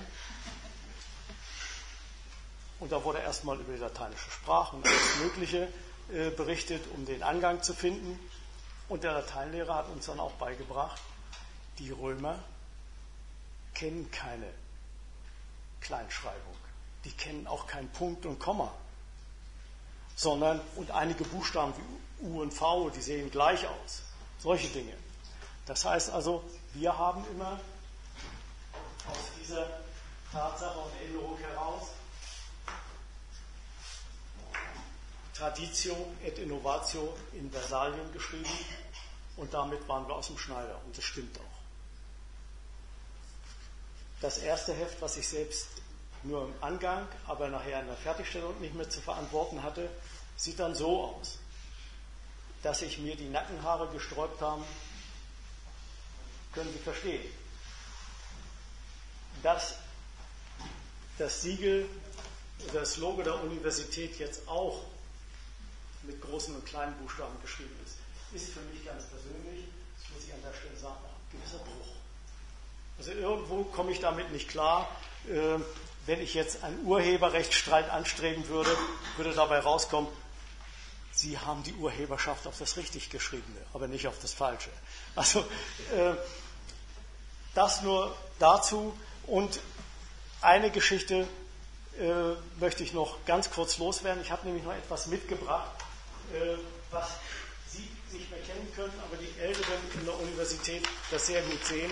Und da wurde erstmal über die lateinische Sprache und alles Mögliche äh, berichtet, um den Angang zu finden. Und der Lateinlehrer hat uns dann auch beigebracht, die Römer kennen keine Kleinschreibung. Die kennen auch keinen Punkt und Komma. Sondern, und einige Buchstaben wie U und V, die sehen gleich aus. Solche Dinge. Das heißt also, wir haben immer aus dieser Tatsache und Erinnerung heraus Traditio et Innovatio in Versalien geschrieben und damit waren wir aus dem Schneider und das stimmt auch. Das erste Heft, was ich selbst nur im Angang, aber nachher in der Fertigstellung nicht mehr zu verantworten hatte, sieht dann so aus, dass sich mir die Nackenhaare gesträubt haben, können Sie verstehen, dass das Siegel, das Logo der Universität jetzt auch mit großen und kleinen Buchstaben geschrieben ist, ist für mich ganz persönlich, das muss ich an der Stelle sagen, ein gewisser Bruch. Also irgendwo komme ich damit nicht klar. Äh, wenn ich jetzt einen Urheberrechtsstreit anstreben würde, würde dabei rauskommen, Sie haben die Urheberschaft auf das richtig Geschriebene, aber nicht auf das Falsche. Also äh, das nur dazu. Und eine Geschichte äh, möchte ich noch ganz kurz loswerden. Ich habe nämlich noch etwas mitgebracht, äh, was Sie nicht mehr kennen können, aber die Älteren in der Universität das sehr gut sehen.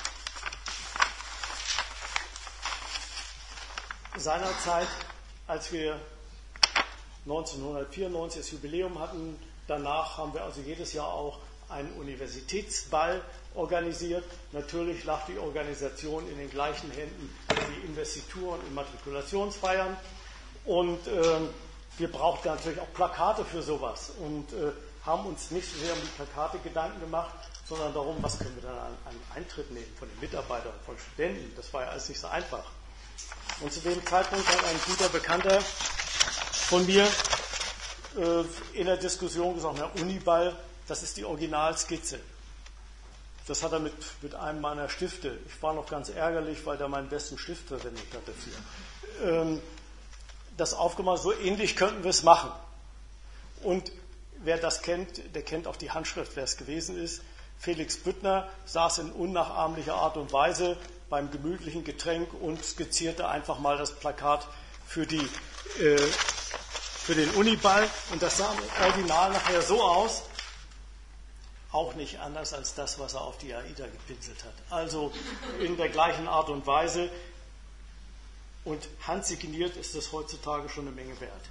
Seinerzeit, als wir neunzehnhundertvierundneunzig das Jubiläum hatten, danach haben wir also jedes Jahr auch einen Universitätsball organisiert. Natürlich lag die Organisation in den gleichen Händen wie Investituren und Matrikulationsfeiern. Und äh, wir brauchten natürlich auch Plakate für sowas und äh, haben uns nicht so sehr um die Plakate Gedanken gemacht, sondern darum, was können wir dann an, an Eintritt nehmen von den Mitarbeitern, von Studenten. Das war ja alles nicht so einfach. Und zu dem Zeitpunkt hat ein guter Bekannter von mir äh, in der Diskussion gesagt, na, Uniball, das ist die Originalskizze. Das hat er mit, mit einem meiner Stifte. Ich war noch ganz ärgerlich, weil der meinen besten Stift verwendet hat dafür. Ähm, das aufgemacht, so ähnlich könnten wir es machen. Und wer das kennt, der kennt auch die Handschrift, wer es gewesen ist. Felix Büttner saß in unnachahmlicher Art und Weise beim gemütlichen Getränk und skizzierte einfach mal das Plakat für, die, äh, für den Uniball. Und das sah im Original nachher so aus, auch nicht anders als das, was er auf die AIDA gepinselt hat. Also in der gleichen Art und Weise. Und handsigniert ist das heutzutage schon eine Menge wert.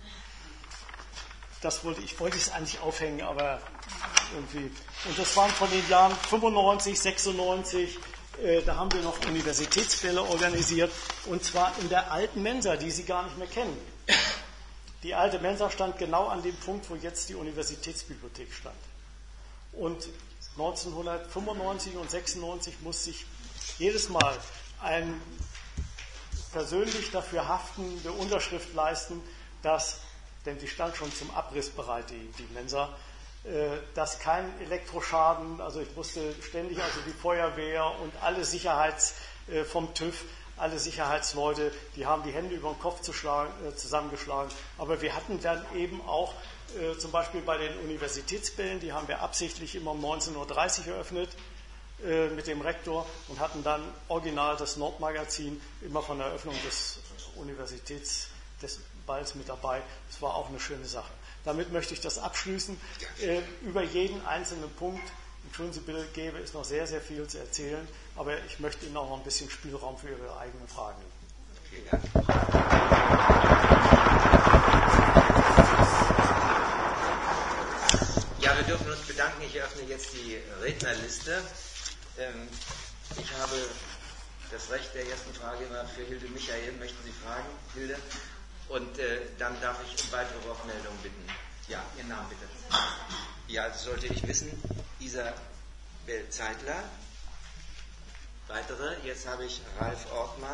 Das wollte ich, wollte ich es eigentlich aufhängen, aber irgendwie. Und das waren von den Jahren fünfundneunzig, sechsundneunzig, äh, da haben wir noch Universitätsbälle organisiert, und zwar in der alten Mensa, die Sie gar nicht mehr kennen. Die alte Mensa stand genau an dem Punkt, wo jetzt die Universitätsbibliothek stand. Und neunzehnhundertfünfundneunzig und sechsundneunzig musste ich jedes Mal ein persönlich dafür haftende Unterschrift leisten, dass, denn die stand schon zum Abriss bereit, die, die Mensa, äh, dass kein Elektroschaden, also ich musste ständig, also die Feuerwehr und alle Sicherheits, äh, vom TÜV, alle Sicherheitsleute, die haben die Hände über den Kopf zu schlagen, äh, zusammengeschlagen. Aber wir hatten dann eben auch äh, zum Beispiel bei den Universitätsbällen, die haben wir absichtlich immer um neunzehn Uhr dreißig eröffnet, mit dem Rektor, und hatten dann original das Nordmagazin immer von der Eröffnung des Universitäts des Balls mit dabei. Das war auch eine schöne Sache. Damit möchte ich das abschließen. Äh, über jeden einzelnen Punkt, entschuldigen Sie bitte, gäbe es noch sehr, sehr viel zu erzählen, aber ich möchte Ihnen auch noch ein bisschen Spielraum für Ihre eigenen Fragen geben. Vielen Dank. Ja, wir dürfen uns bedanken. Ich eröffne jetzt die Rednerliste. Ich habe das Recht der ersten Frage immer für Hilde Michael. Möchten Sie fragen, Hilde? Und äh, dann darf ich um weitere Wortmeldungen bitten. Ja, Ihren Namen bitte. Ja, das sollte ich wissen. Isabel Zeitler. Weitere. Jetzt habe ich Ralf Ortmann.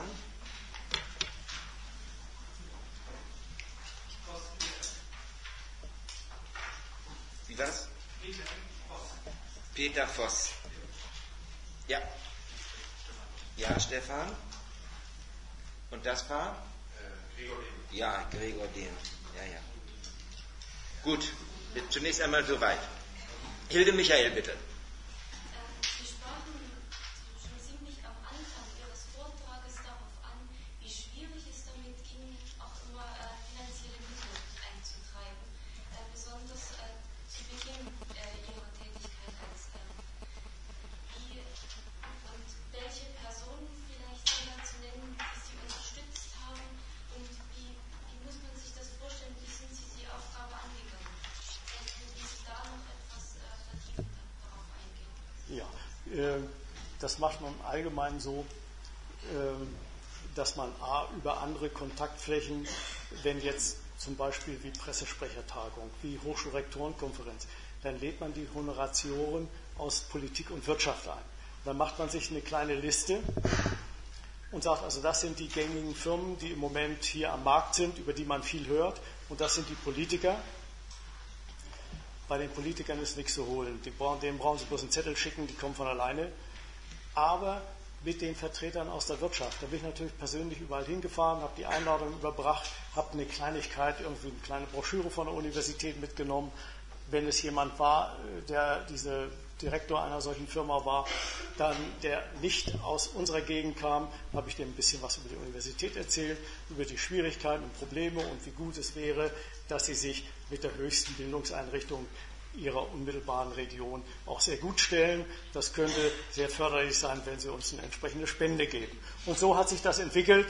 Wie war's? Peter Voss. Peter Voss. Ja. Ja, Stefan. Und das war? Äh, Gregor Dehm. Ja, Gregor Dehm. Ja, ja. Gut, zunächst einmal soweit. Hilde Michael, bitte. Sie sprachen schon ziemlich am Anfang Ihres Vortrages darauf an, wie schwierig es damit ging, auch immer äh, finanzielle Mittel einzutreiben. Äh, besonders äh, zu Beginn äh, Ihrer Tätigkeit als äh, wie und welche Personen vielleicht sind zu nennen, die Sie unterstützt haben, und wie, wie muss man sich das vorstellen, wie sind Sie die Aufgabe angegangen? Könnten Sie da noch etwas äh, vertiefender darauf eingehen? Ja, äh, das macht man allgemein so, äh, dass man a. über andere Kontaktflächen, wenn jetzt zum Beispiel wie Pressesprechertagung, wie Hochschulrektorenkonferenz, dann lädt man die Honoratioren aus Politik und Wirtschaft ein. Dann macht man sich eine kleine Liste und sagt, also das sind die gängigen Firmen, die im Moment hier am Markt sind, über die man viel hört, und das sind die Politiker. Bei den Politikern ist nichts zu holen. Die brauchen, denen brauchen Sie bloß einen Zettel schicken, die kommen von alleine. Aber mit den Vertretern aus der Wirtschaft, da bin ich natürlich persönlich überall hingefahren, habe die Einladung überbracht, habe eine Kleinigkeit, irgendwie eine kleine Broschüre von der Universität mitgenommen. Wenn es jemand war, der diese Direktor einer solchen Firma war, dann der nicht aus unserer Gegend kam, habe ich dem ein bisschen was über die Universität erzählt, über die Schwierigkeiten und Probleme und wie gut es wäre, dass sie sich mit der höchsten Bildungseinrichtung Ihrer unmittelbaren Region auch sehr gut stellen. Das könnte sehr förderlich sein, wenn Sie uns eine entsprechende Spende geben. Und so hat sich das entwickelt.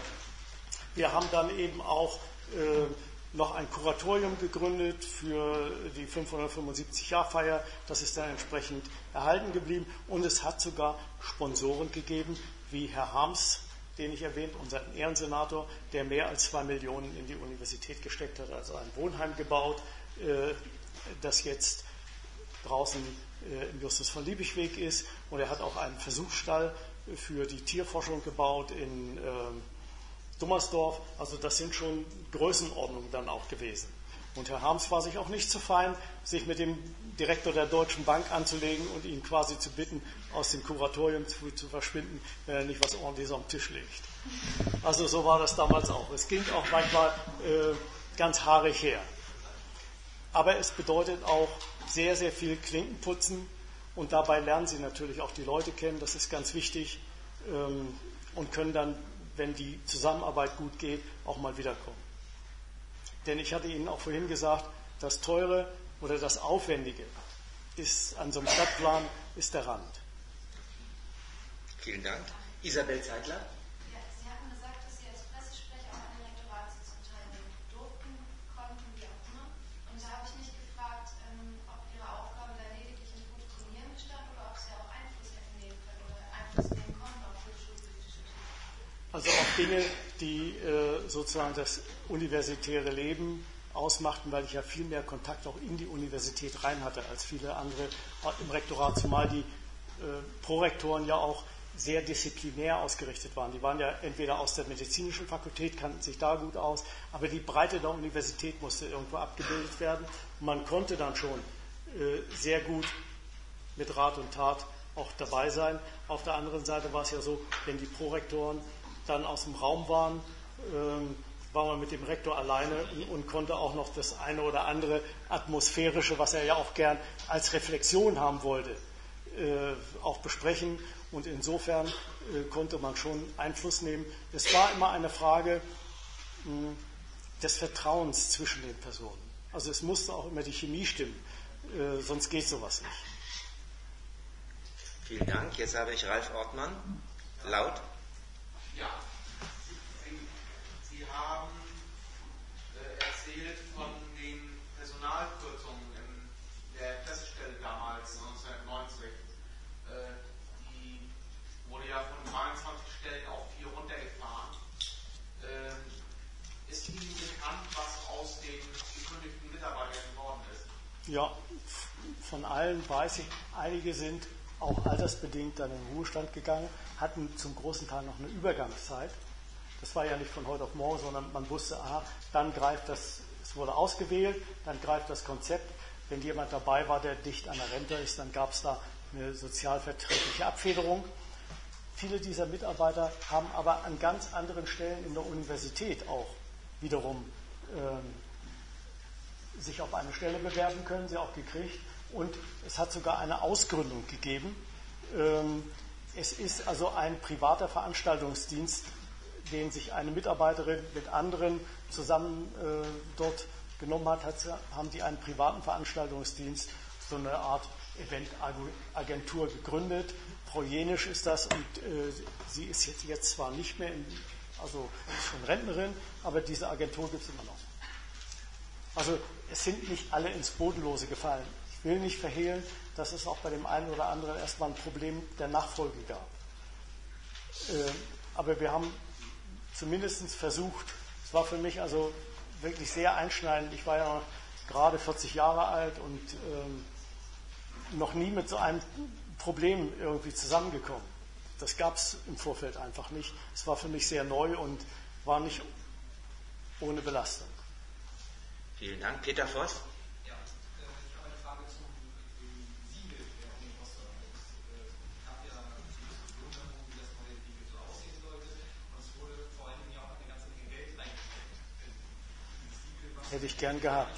Wir haben dann eben auch äh, noch ein Kuratorium gegründet für die fünfhundertfünfundsiebzig-Jahr-Feier. Das ist dann entsprechend erhalten geblieben. Und es hat sogar Sponsoren gegeben, wie Herr Harms, den ich erwähnt, unseren Ehrensenator, der mehr als zwei Millionen in die Universität gesteckt hat, also ein Wohnheim gebaut, äh, das jetzt draußen äh, im Justus von Liebig-Weg ist. Und er hat auch einen Versuchsstall für die Tierforschung gebaut in äh, Dummersdorf. Also das sind schon Größenordnungen dann auch gewesen. Und Herr Harms war sich auch nicht zu fein, sich mit dem Direktor der Deutschen Bank anzulegen und ihn quasi zu bitten, aus dem Kuratorium zu, zu verschwinden, wenn er nicht was Ordentliches am Tisch legt. Also so war das damals auch. Es ging auch manchmal äh, ganz haarig her. Aber es bedeutet auch sehr, sehr viel Klinkenputzen und dabei lernen Sie natürlich auch die Leute kennen, das ist ganz wichtig, ähm, und können dann, wenn die Zusammenarbeit gut geht, auch mal wiederkommen. Denn ich hatte Ihnen auch vorhin gesagt, das Teure oder das Aufwendige ist an so einem Stadtplan ist der Rand. Vielen Dank. Isabel Zeitler. Ja, Sie hatten gesagt, dass Sie als Pressesprecher auch an der Rektoratssitzung teilnehmen durften, konnten, wie auch immer. Und da habe ich mich gefragt, ähm, ob Ihre Aufgabe da lediglich im Protokollieren bestand oder ob Sie auch Einfluss hätten nehmen können oder Einfluss nehmen konnten auf die schulpolitische Themen. Also auch Dinge, die äh, sozusagen das universitäre Leben ausmachten, weil ich ja viel mehr Kontakt auch in die Universität rein hatte als viele andere im Rektorat, zumal die äh, Prorektoren ja auch sehr disziplinär ausgerichtet waren. Die waren ja entweder aus der medizinischen Fakultät, kannten sich da gut aus, aber die Breite der Universität musste irgendwo abgebildet werden. Und man konnte dann schon äh, sehr gut mit Rat und Tat auch dabei sein. Auf der anderen Seite war es ja so, wenn die Prorektoren dann aus dem Raum waren, ähm, war man mit dem Rektor alleine und, und konnte auch noch das eine oder andere Atmosphärische, was er ja auch gern als Reflexion haben wollte, äh, auch besprechen. Und insofern äh, konnte man schon Einfluss nehmen. Es war immer eine Frage mh, des Vertrauens zwischen den Personen. Also es musste auch immer die Chemie stimmen, äh, sonst geht sowas nicht. Vielen Dank. Jetzt habe ich Ralf Ortmann. Laut. Ja, Sie, Sie haben äh, erzählt von den Personalkürzungen in der Pressestelle damals neunzehnhundertneunzig. Äh, die wurde ja von zweiundzwanzig Stellen auf vier runtergefahren. Äh, ist Ihnen bekannt, was aus den gekündigten Mitarbeitern geworden ist? Ja, von allen weiß ich, einige sind auch altersbedingt dann in den Ruhestand gegangen, hatten zum großen Teil noch eine Übergangszeit. Das war ja nicht von heute auf morgen, sondern man wusste, aha, dann greift das, es wurde ausgewählt, dann greift das Konzept. Wenn jemand dabei war, der dicht an der Rente ist, dann gab es da eine sozialverträgliche Abfederung. Viele dieser Mitarbeiter haben aber an ganz anderen Stellen in der Universität auch wiederum ähm, sich auf eine Stelle bewerben können, sie auch gekriegt. Und es hat sogar eine Ausgründung gegeben. Es ist also ein privater Veranstaltungsdienst, den sich eine Mitarbeiterin mit anderen zusammen dort genommen hat, haben die einen privaten Veranstaltungsdienst, so eine Art Eventagentur gegründet. Frau Jenisch ist das und sie ist jetzt, jetzt zwar nicht mehr, in, also ist schon Rentnerin, aber diese Agentur gibt es immer noch. Also es sind nicht alle ins Bodenlose gefallen. Ich will nicht verhehlen, dass es auch bei dem einen oder anderen erstmal ein Problem der Nachfolge gab. Äh, aber wir haben zumindest versucht, es war für mich also wirklich sehr einschneidend. Ich war ja gerade vierzig Jahre alt und ähm, noch nie mit so einem Problem irgendwie zusammengekommen. Das gab es im Vorfeld einfach nicht. Es war für mich sehr neu und war nicht ohne Belastung. Vielen Dank. Peter Voss. Hätte ich gern gehabt.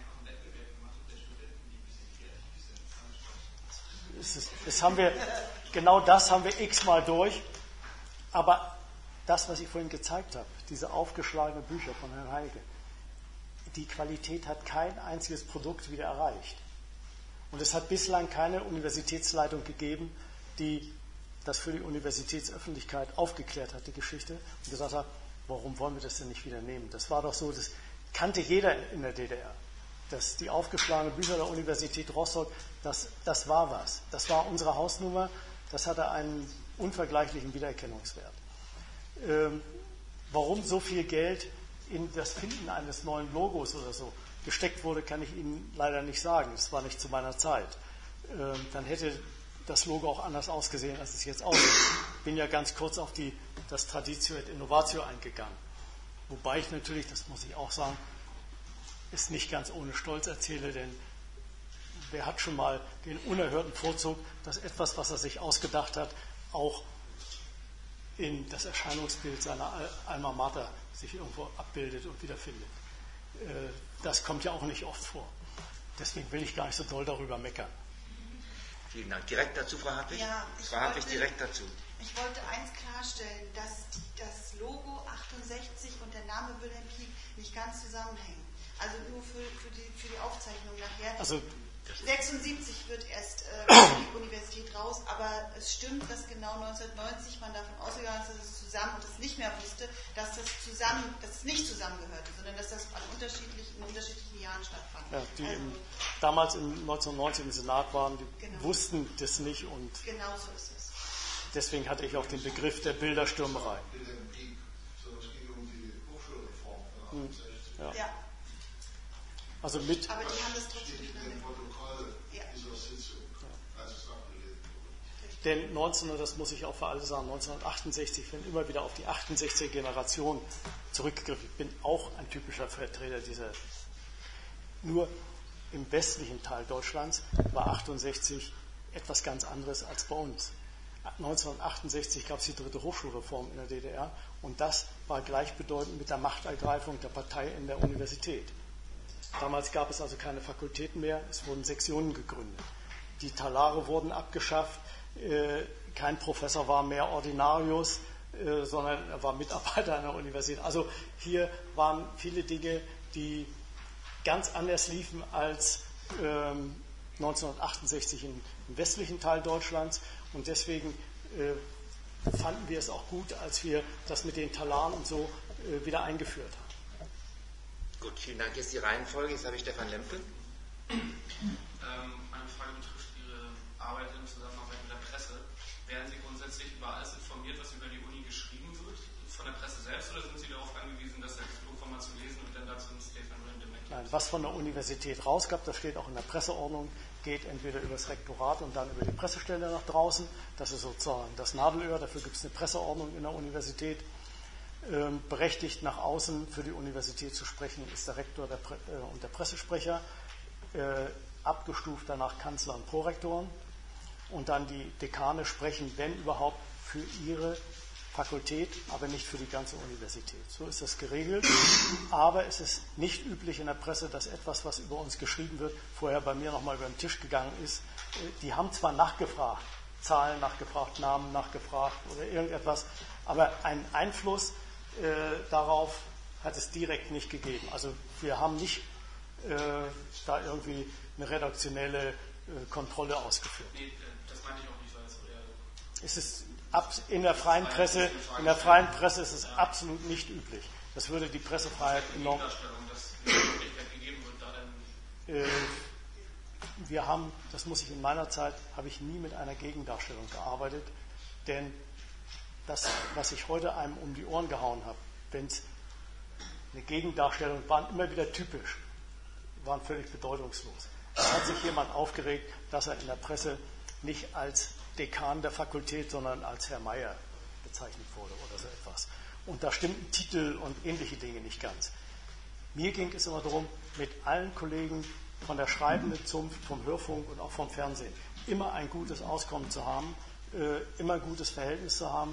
Das, ist, das haben wir, genau das haben wir x-mal durch. Aber das, was ich vorhin gezeigt habe, diese aufgeschlagenen Bücher von Herrn Heige, die Qualität hat kein einziges Produkt wieder erreicht. Und es hat bislang keine Universitätsleitung gegeben, die das für die Universitätsöffentlichkeit aufgeklärt hat, die Geschichte, und gesagt hat, warum wollen wir das denn nicht wieder nehmen? Das war doch so, das kannte jeder in der D D R. Das, die aufgeschlagenen Bücher der Universität Rostock, das, das war was. Das war unsere Hausnummer, das hatte einen unvergleichlichen Wiedererkennungswert. Ähm, warum so viel Geld in das Finden eines neuen Logos oder so gesteckt wurde, kann ich Ihnen leider nicht sagen. Es war nicht zu meiner Zeit. Ähm, dann hätte das Logo auch anders ausgesehen, als es jetzt aussieht. Ich bin ja ganz kurz auf die, das Traditio et Innovatio eingegangen. Wobei ich natürlich, das muss ich auch sagen, es nicht ganz ohne Stolz erzähle, denn wer hat schon mal den unerhörten Vorzug, dass etwas, was er sich ausgedacht hat, auch in das Erscheinungsbild seiner Alma Mater sich irgendwo abbildet und wiederfindet. Das kommt ja auch nicht oft vor. Deswegen will ich gar nicht so doll darüber meckern. Vielen Dank. Direkt dazu, Frau Hartwig? Ja, ich Frau Hartwig, wollte, direkt dazu. Ich wollte eins klarstellen, dass die, das Logo achtundsechzig und der Name Wilhelm Pieck nicht ganz zusammenhängen. Also nur für, für, die, für die Aufzeichnung nachher. Also, sechsundsiebzig wird erst äh, die Universität raus, aber es stimmt, dass genau neunzehnhundertneunzig man davon ausgegangen ist, dass es zusammen und es nicht mehr wusste, dass das zusammen, dass es nicht zusammengehörte, sondern dass das an unterschiedlichen, in unterschiedlichen Jahren stattfand. Ja, die also, im, damals im neunzehnhundertneunzig im Senat waren, die genau. wussten das nicht und genau so ist es. Deswegen hatte ich auch den Begriff der Bilderstürmerei. Wilhelm Pieck, so es ging um die Hochschulreform von achtundsechzig. Ja. Ja. Also mit, Aber die haben das trotzdem Steht nicht in dem mehr. Protokoll Ja. dieser Sitzung, als es abgelehnt wurde. denn neunzehnhundert, das muss ich auch für alle sagen, neunzehnhundertachtundsechzig, wenn immer wieder auf die achtundsechziger Generation zurückgegriffen. Ich bin auch ein typischer Vertreter dieser. Nur im westlichen Teil Deutschlands war achtundsechzig etwas ganz anderes als bei uns. neunzehnhundertachtundsechzig gab es die dritte Hochschulreform in der D D R und das war gleichbedeutend mit der Machtergreifung der Partei in der Universität. Damals gab es also keine Fakultäten mehr, es wurden Sektionen gegründet. Die Talare wurden abgeschafft, äh, kein Professor war mehr Ordinarius, äh, sondern er war Mitarbeiter an der Universität. Also hier waren viele Dinge, die ganz anders liefen als ähm, neunzehnhundertachtundsechzig im, im westlichen Teil Deutschlands und deswegen äh, fanden wir es auch gut, als wir das mit den Talaren und so äh, wieder eingeführt haben. Gut, vielen Dank. Jetzt die Reihenfolge. Jetzt habe ich Stefan Lemke. Ähm, meine Frage betrifft Ihre Arbeit in Zusammenarbeit mit der Presse. Werden Sie grundsätzlich über alles informiert, was über die Uni geschrieben wird, von der Presse selbst, oder sind Sie darauf angewiesen, das selbst irgendwann mal zu lesen und dann dazu ein Statement oder ein Dementi? Nein, was von der Universität rausgab, das steht auch in der Presseordnung, geht entweder über das Rektorat und dann über die Pressestelle nach draußen. Das ist sozusagen das Nadelöhr, dafür gibt es eine Presseordnung in der Universität. Ähm, berechtigt nach außen für die Universität zu sprechen ist der Rektor der Pre- äh, und der Pressesprecher, äh, abgestuft danach Kanzler und Prorektoren und dann die Dekane sprechen, wenn überhaupt, für ihre Fakultät, aber nicht für die ganze Universität. So ist das geregelt, aber es ist nicht üblich in der Presse, dass etwas, was über uns geschrieben wird, vorher bei mir nochmal über den Tisch gegangen ist. Äh, die haben zwar nachgefragt, Zahlen nachgefragt, Namen nachgefragt oder irgendetwas, aber einen Einfluss Äh, darauf hat es direkt nicht gegeben. Also wir haben nicht äh, da irgendwie eine redaktionelle äh, Kontrolle ausgeführt. Nee, das meinte ich auch nicht, weil es so eher... Es ist ab, in der freien Presse, in der freien Presse ist es ja absolut nicht üblich. Das würde die Pressefreiheit enorm... Dass die Möglichkeit gegeben wird, da dann... Äh, wir haben, das muss ich in meiner Zeit, habe ich nie mit einer Gegendarstellung gearbeitet, denn das, was ich heute einem um die Ohren gehauen habe, wenn es eine Gegendarstellung waren, immer wieder typisch, waren völlig bedeutungslos. Es hat sich jemand aufgeregt, dass er in der Presse nicht als Dekan der Fakultät, sondern als Herr Meier bezeichnet wurde oder so etwas. Und da stimmten Titel und ähnliche Dinge nicht ganz. Mir ging es immer darum, mit allen Kollegen von der schreibenden Zunft, vom Hörfunk und auch vom Fernsehen immer ein gutes Auskommen zu haben, immer ein gutes Verhältnis zu haben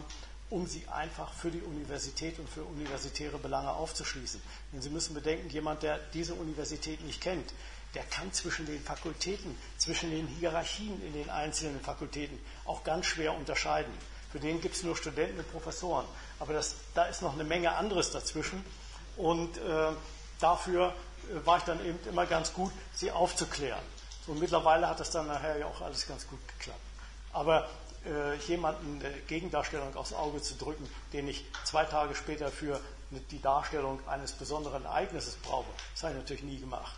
um sie einfach für die Universität und für universitäre Belange aufzuschließen. Denn Sie müssen bedenken, jemand, der diese Universität nicht kennt, der kann zwischen den Fakultäten, zwischen den Hierarchien in den einzelnen Fakultäten auch ganz schwer unterscheiden. Für den gibt es nur Studenten und Professoren. Aber das, da ist noch eine Menge anderes dazwischen. Und äh, dafür äh, war ich dann eben immer ganz gut, sie aufzuklären. Und mittlerweile hat das dann nachher ja auch alles ganz gut geklappt. Aber äh, jemanden eine Gegendarstellung aufs Auge zu drücken, den ich zwei Tage später für die Darstellung eines besonderen Ereignisses brauche, das habe ich natürlich nie gemacht.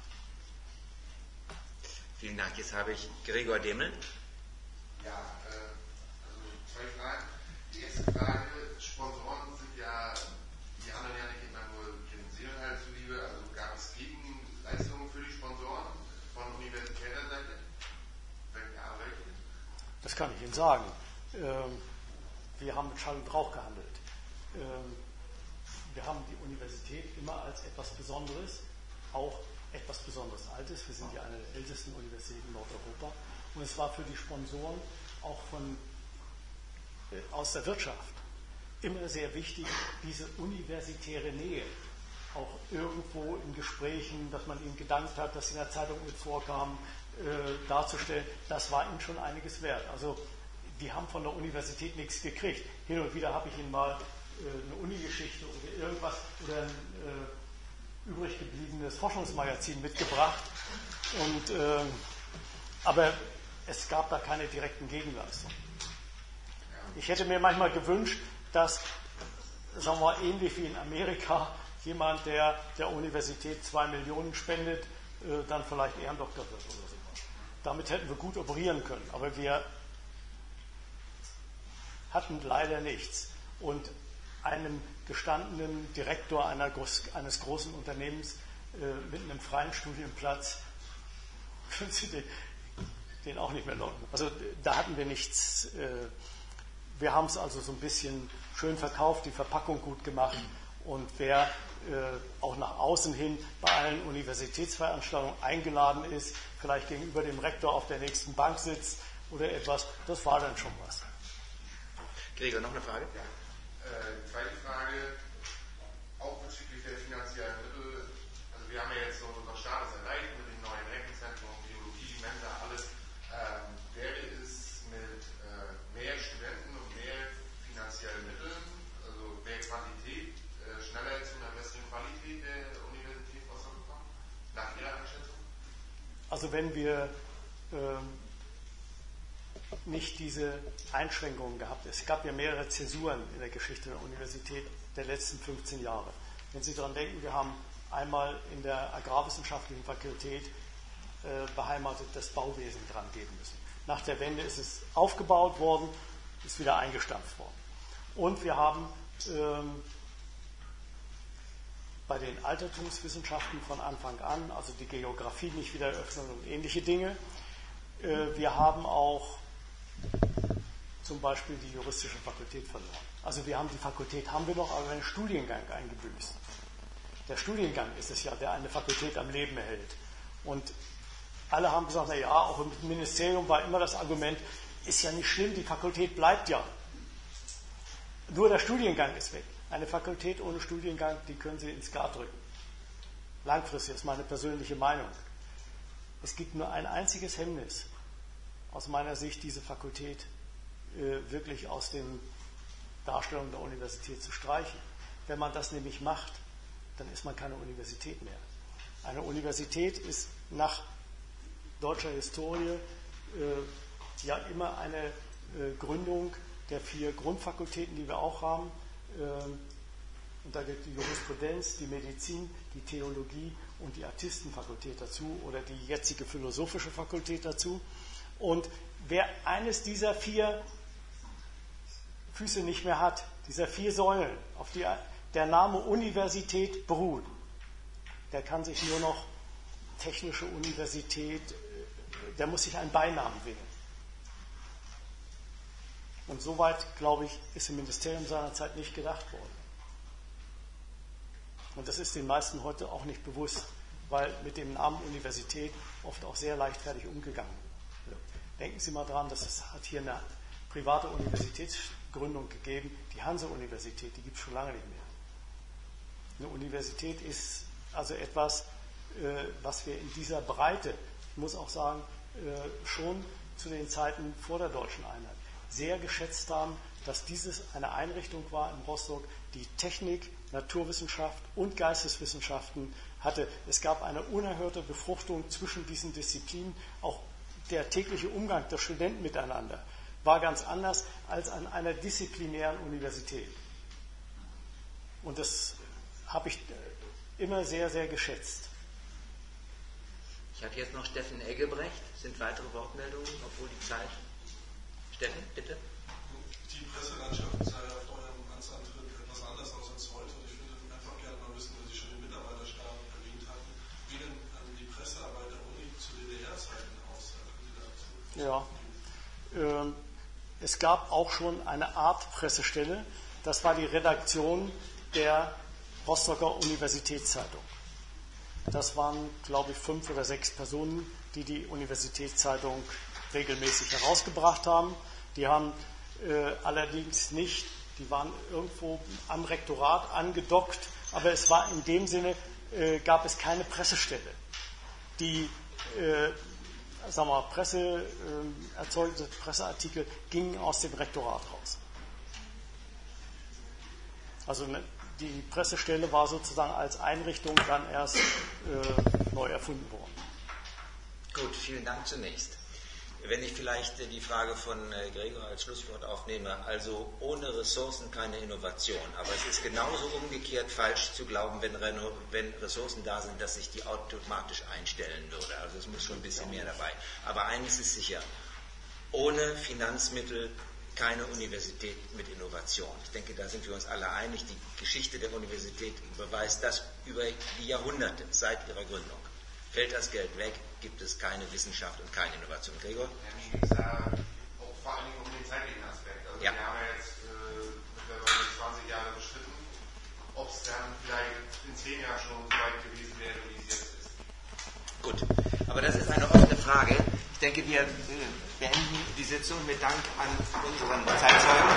Vielen Dank. Jetzt habe ich Gregor Demel. Ja, äh, also zwei Fragen. Die erste Frage, Sponsoren sind ja, die anderen ja nicht immer nur den Seelenheil zuliebe, also gab es Gegenleistungen für die Sponsoren von universitärer Seite? Ja, welche? Das kann ich Ihnen sagen. Ähm, wir haben mit Schall und Rauch gehandelt. Ähm, wir haben die Universität immer als etwas Besonderes, auch etwas besonders Altes. Wir sind ja eine der ältesten Universitäten in Nordeuropa. Und es war für die Sponsoren auch von, äh, aus der Wirtschaft immer sehr wichtig, diese universitäre Nähe auch irgendwo in Gesprächen, dass man ihnen gedankt hat, dass sie in der Zeitung mit vorkamen, äh, darzustellen. Das war ihnen schon einiges wert. Also die haben von der Universität nichts gekriegt. Hin und wieder habe ich ihnen mal äh, eine Unigeschichte oder irgendwas oder ein äh, übrig gebliebenes Forschungsmagazin mitgebracht. Und, äh, aber es gab da keine direkten Gegenleistungen. Ich hätte mir manchmal gewünscht, dass, sagen wir mal, ähnlich wie in Amerika, jemand, der der Universität zwei Millionen spendet, äh, dann vielleicht Ehrendoktor wird oder so. Damit hätten wir gut operieren können, aber wir hatten leider nichts. Und einem gestandenen Direktor einer, eines großen Unternehmens äh, mit einem freien Studienplatz können Sie den, den auch nicht mehr locken. Also da hatten wir nichts. Äh, wir haben es also so ein bisschen schön verkauft, die Verpackung gut gemacht. Und wer äh, auch nach außen hin bei allen Universitätsveranstaltungen eingeladen ist, vielleicht gegenüber dem Rektor auf der nächsten Bank sitzt oder etwas, das war dann schon was. Gregor, noch eine Frage? Ja. Äh, zweite Frage, auch bezüglich der finanziellen Mittel. Also wir haben ja jetzt so unseren Status erreicht mit dem neuen Rechenzentrum, Biologie, Mensa, alles. Ähm, wäre es mit äh, mehr Studenten und mehr finanziellen Mitteln, also mehr Quantität, äh, schneller zu einer besseren Qualität der Universität rausgekommen? Nach Ihrer Einschätzung? Also wenn wir ähm, nicht diese Einschränkungen gehabt. Es gab ja mehrere Zäsuren in der Geschichte der Universität der letzten fünfzehn Jahre. Wenn Sie daran denken, wir haben einmal in der agrarwissenschaftlichen Fakultät äh, beheimatet das Bauwesen dran geben müssen. Nach der Wende ist es aufgebaut worden, ist wieder eingestampft worden. Und wir haben ähm, bei den Altertumswissenschaften von Anfang an, also die Geografie nicht wieder eröffnen und ähnliche Dinge. Äh, wir haben auch zum Beispiel die juristische Fakultät verloren. Also wir haben die Fakultät, haben wir noch, aber einen Studiengang eingebüßt. Der Studiengang ist es ja, der eine Fakultät am Leben erhält. Und alle haben gesagt, na ja, auch im Ministerium war immer das Argument, ist ja nicht schlimm, die Fakultät bleibt ja. Nur der Studiengang ist weg. Eine Fakultät ohne Studiengang, die können Sie ins Skat drücken. Langfristig ist meine persönliche Meinung. Es gibt nur ein einziges Hemmnis, aus meiner Sicht, diese Fakultät äh, wirklich aus den Darstellungen der Universität zu streichen. Wenn man das nämlich macht, dann ist man keine Universität mehr. Eine Universität ist nach deutscher Historie äh, ja immer eine äh, Gründung der vier Grundfakultäten, die wir auch haben. Äh, und da gehört die Jurisprudenz, die Medizin, die Theologie und die Artistenfakultät dazu oder die jetzige philosophische Fakultät dazu. Und wer eines dieser vier Füße nicht mehr hat, dieser vier Säulen, auf die der Name Universität beruht, der kann sich nur noch technische Universität, der muss sich einen Beinamen wählen. Und soweit, glaube ich, ist im Ministerium seinerzeit nicht gedacht worden. Und das ist den meisten heute auch nicht bewusst, weil mit dem Namen Universität oft auch sehr leichtfertig umgegangen wird. Denken Sie mal dran, das ist, hat hier eine private Universität Gründung gegeben. Die Hanse-Universität, die gibt es schon lange nicht mehr. Eine Universität ist also etwas, äh, was wir in dieser Breite, ich muss auch sagen, äh, schon zu den Zeiten vor der Deutschen Einheit sehr geschätzt haben, dass dieses eine Einrichtung war in Rostock, die Technik, Naturwissenschaft und Geisteswissenschaften hatte. Es gab eine unerhörte Befruchtung zwischen diesen Disziplinen. Auch der tägliche Umgang der Studenten miteinander war ganz anders als an einer disziplinären Universität. Und das habe ich immer sehr, sehr geschätzt. Ich habe jetzt noch Steffen Eggebrecht. Sind weitere Wortmeldungen, obwohl die Zeit... Steffen, bitte. Die Presselandschaft sah ja vorher ganz andere, etwas anders aus als heute. Und ich würde einfach gerne mal wissen, weil Sie schon den Mitarbeiterstab erwähnt hatten, wie denn die Pressearbeit der Uni zu D D R-Zeiten aussah. Können Sie dazu? Ja, ähm, es gab auch schon eine Art Pressestelle. Das war die Redaktion der Rostocker Universitätszeitung. Das waren, glaube ich, fünf oder sechs Personen, die die Universitätszeitung regelmäßig herausgebracht haben. Die haben äh, allerdings nicht, die waren irgendwo am Rektorat angedockt, aber es war in dem Sinne, äh, gab es keine Pressestelle. Die äh, sagen wir mal, Presse, äh, erzeugte Presseartikel gingen aus dem Rektorat raus. Also ne, die Pressestelle war sozusagen als Einrichtung dann erst äh, neu erfunden worden. Gut, vielen Dank zunächst. Wenn ich vielleicht die Frage von Gregor als Schlusswort aufnehme, also ohne Ressourcen keine Innovation, aber es ist genauso umgekehrt falsch zu glauben, wenn, wenn Ressourcen da sind, dass sich die automatisch einstellen würde. Also es muss schon ein bisschen mehr dabei. Aber eines ist sicher, ohne Finanzmittel keine Universität mit Innovation. Ich denke, da sind wir uns alle einig. Die Geschichte der Universität beweist das über die Jahrhunderte seit ihrer Gründung. Fällt das Geld weg, gibt es keine Wissenschaft und keine Innovation. Gregor? Ja, mir geht es da auch vor allen Dingen um den zeitlichen Aspekt. Also ja. Wir haben ja jetzt äh, mittlerweile zwanzig Jahre beschritten, ob es dann vielleicht in zehn Jahren schon so weit gewesen wäre, wie es jetzt ist. Gut, aber das ist eine offene Frage. Ich denke, wir äh, beenden die Sitzung mit Dank an unseren Zeitzeugen.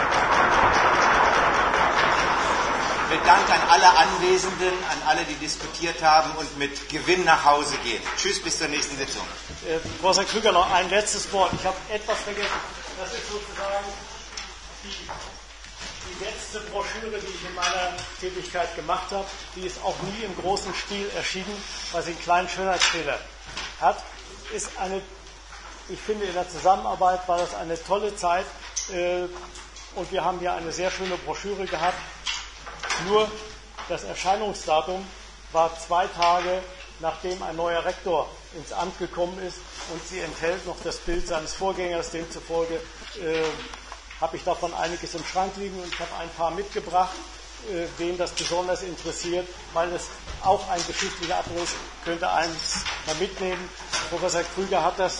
Mit Dank an alle Anwesenden, an alle, die diskutiert haben und mit Gewinn nach Hause gehen. Tschüss, bis zur nächsten Sitzung. Äh, Professor Krüger, noch ein letztes Wort. Ich habe etwas vergessen. Das ist sozusagen die, die letzte Broschüre, die ich in meiner Tätigkeit gemacht habe. Die ist auch nie im großen Stil erschienen, weil sie einen kleinen Schönheitsfehler hat. Ist eine, ich finde, in der Zusammenarbeit war das eine tolle Zeit. Äh, und wir haben hier eine sehr schöne Broschüre gehabt. Nur das Erscheinungsdatum war zwei Tage, nachdem ein neuer Rektor ins Amt gekommen ist, und sie enthält noch das Bild seines Vorgängers. Demzufolge äh, habe ich davon einiges im Schrank liegen und ich habe ein paar mitgebracht, äh, wen das besonders interessiert, weil es auch ein geschichtlicher Abriss könnte eins mal mitnehmen. Professor Krüger hat das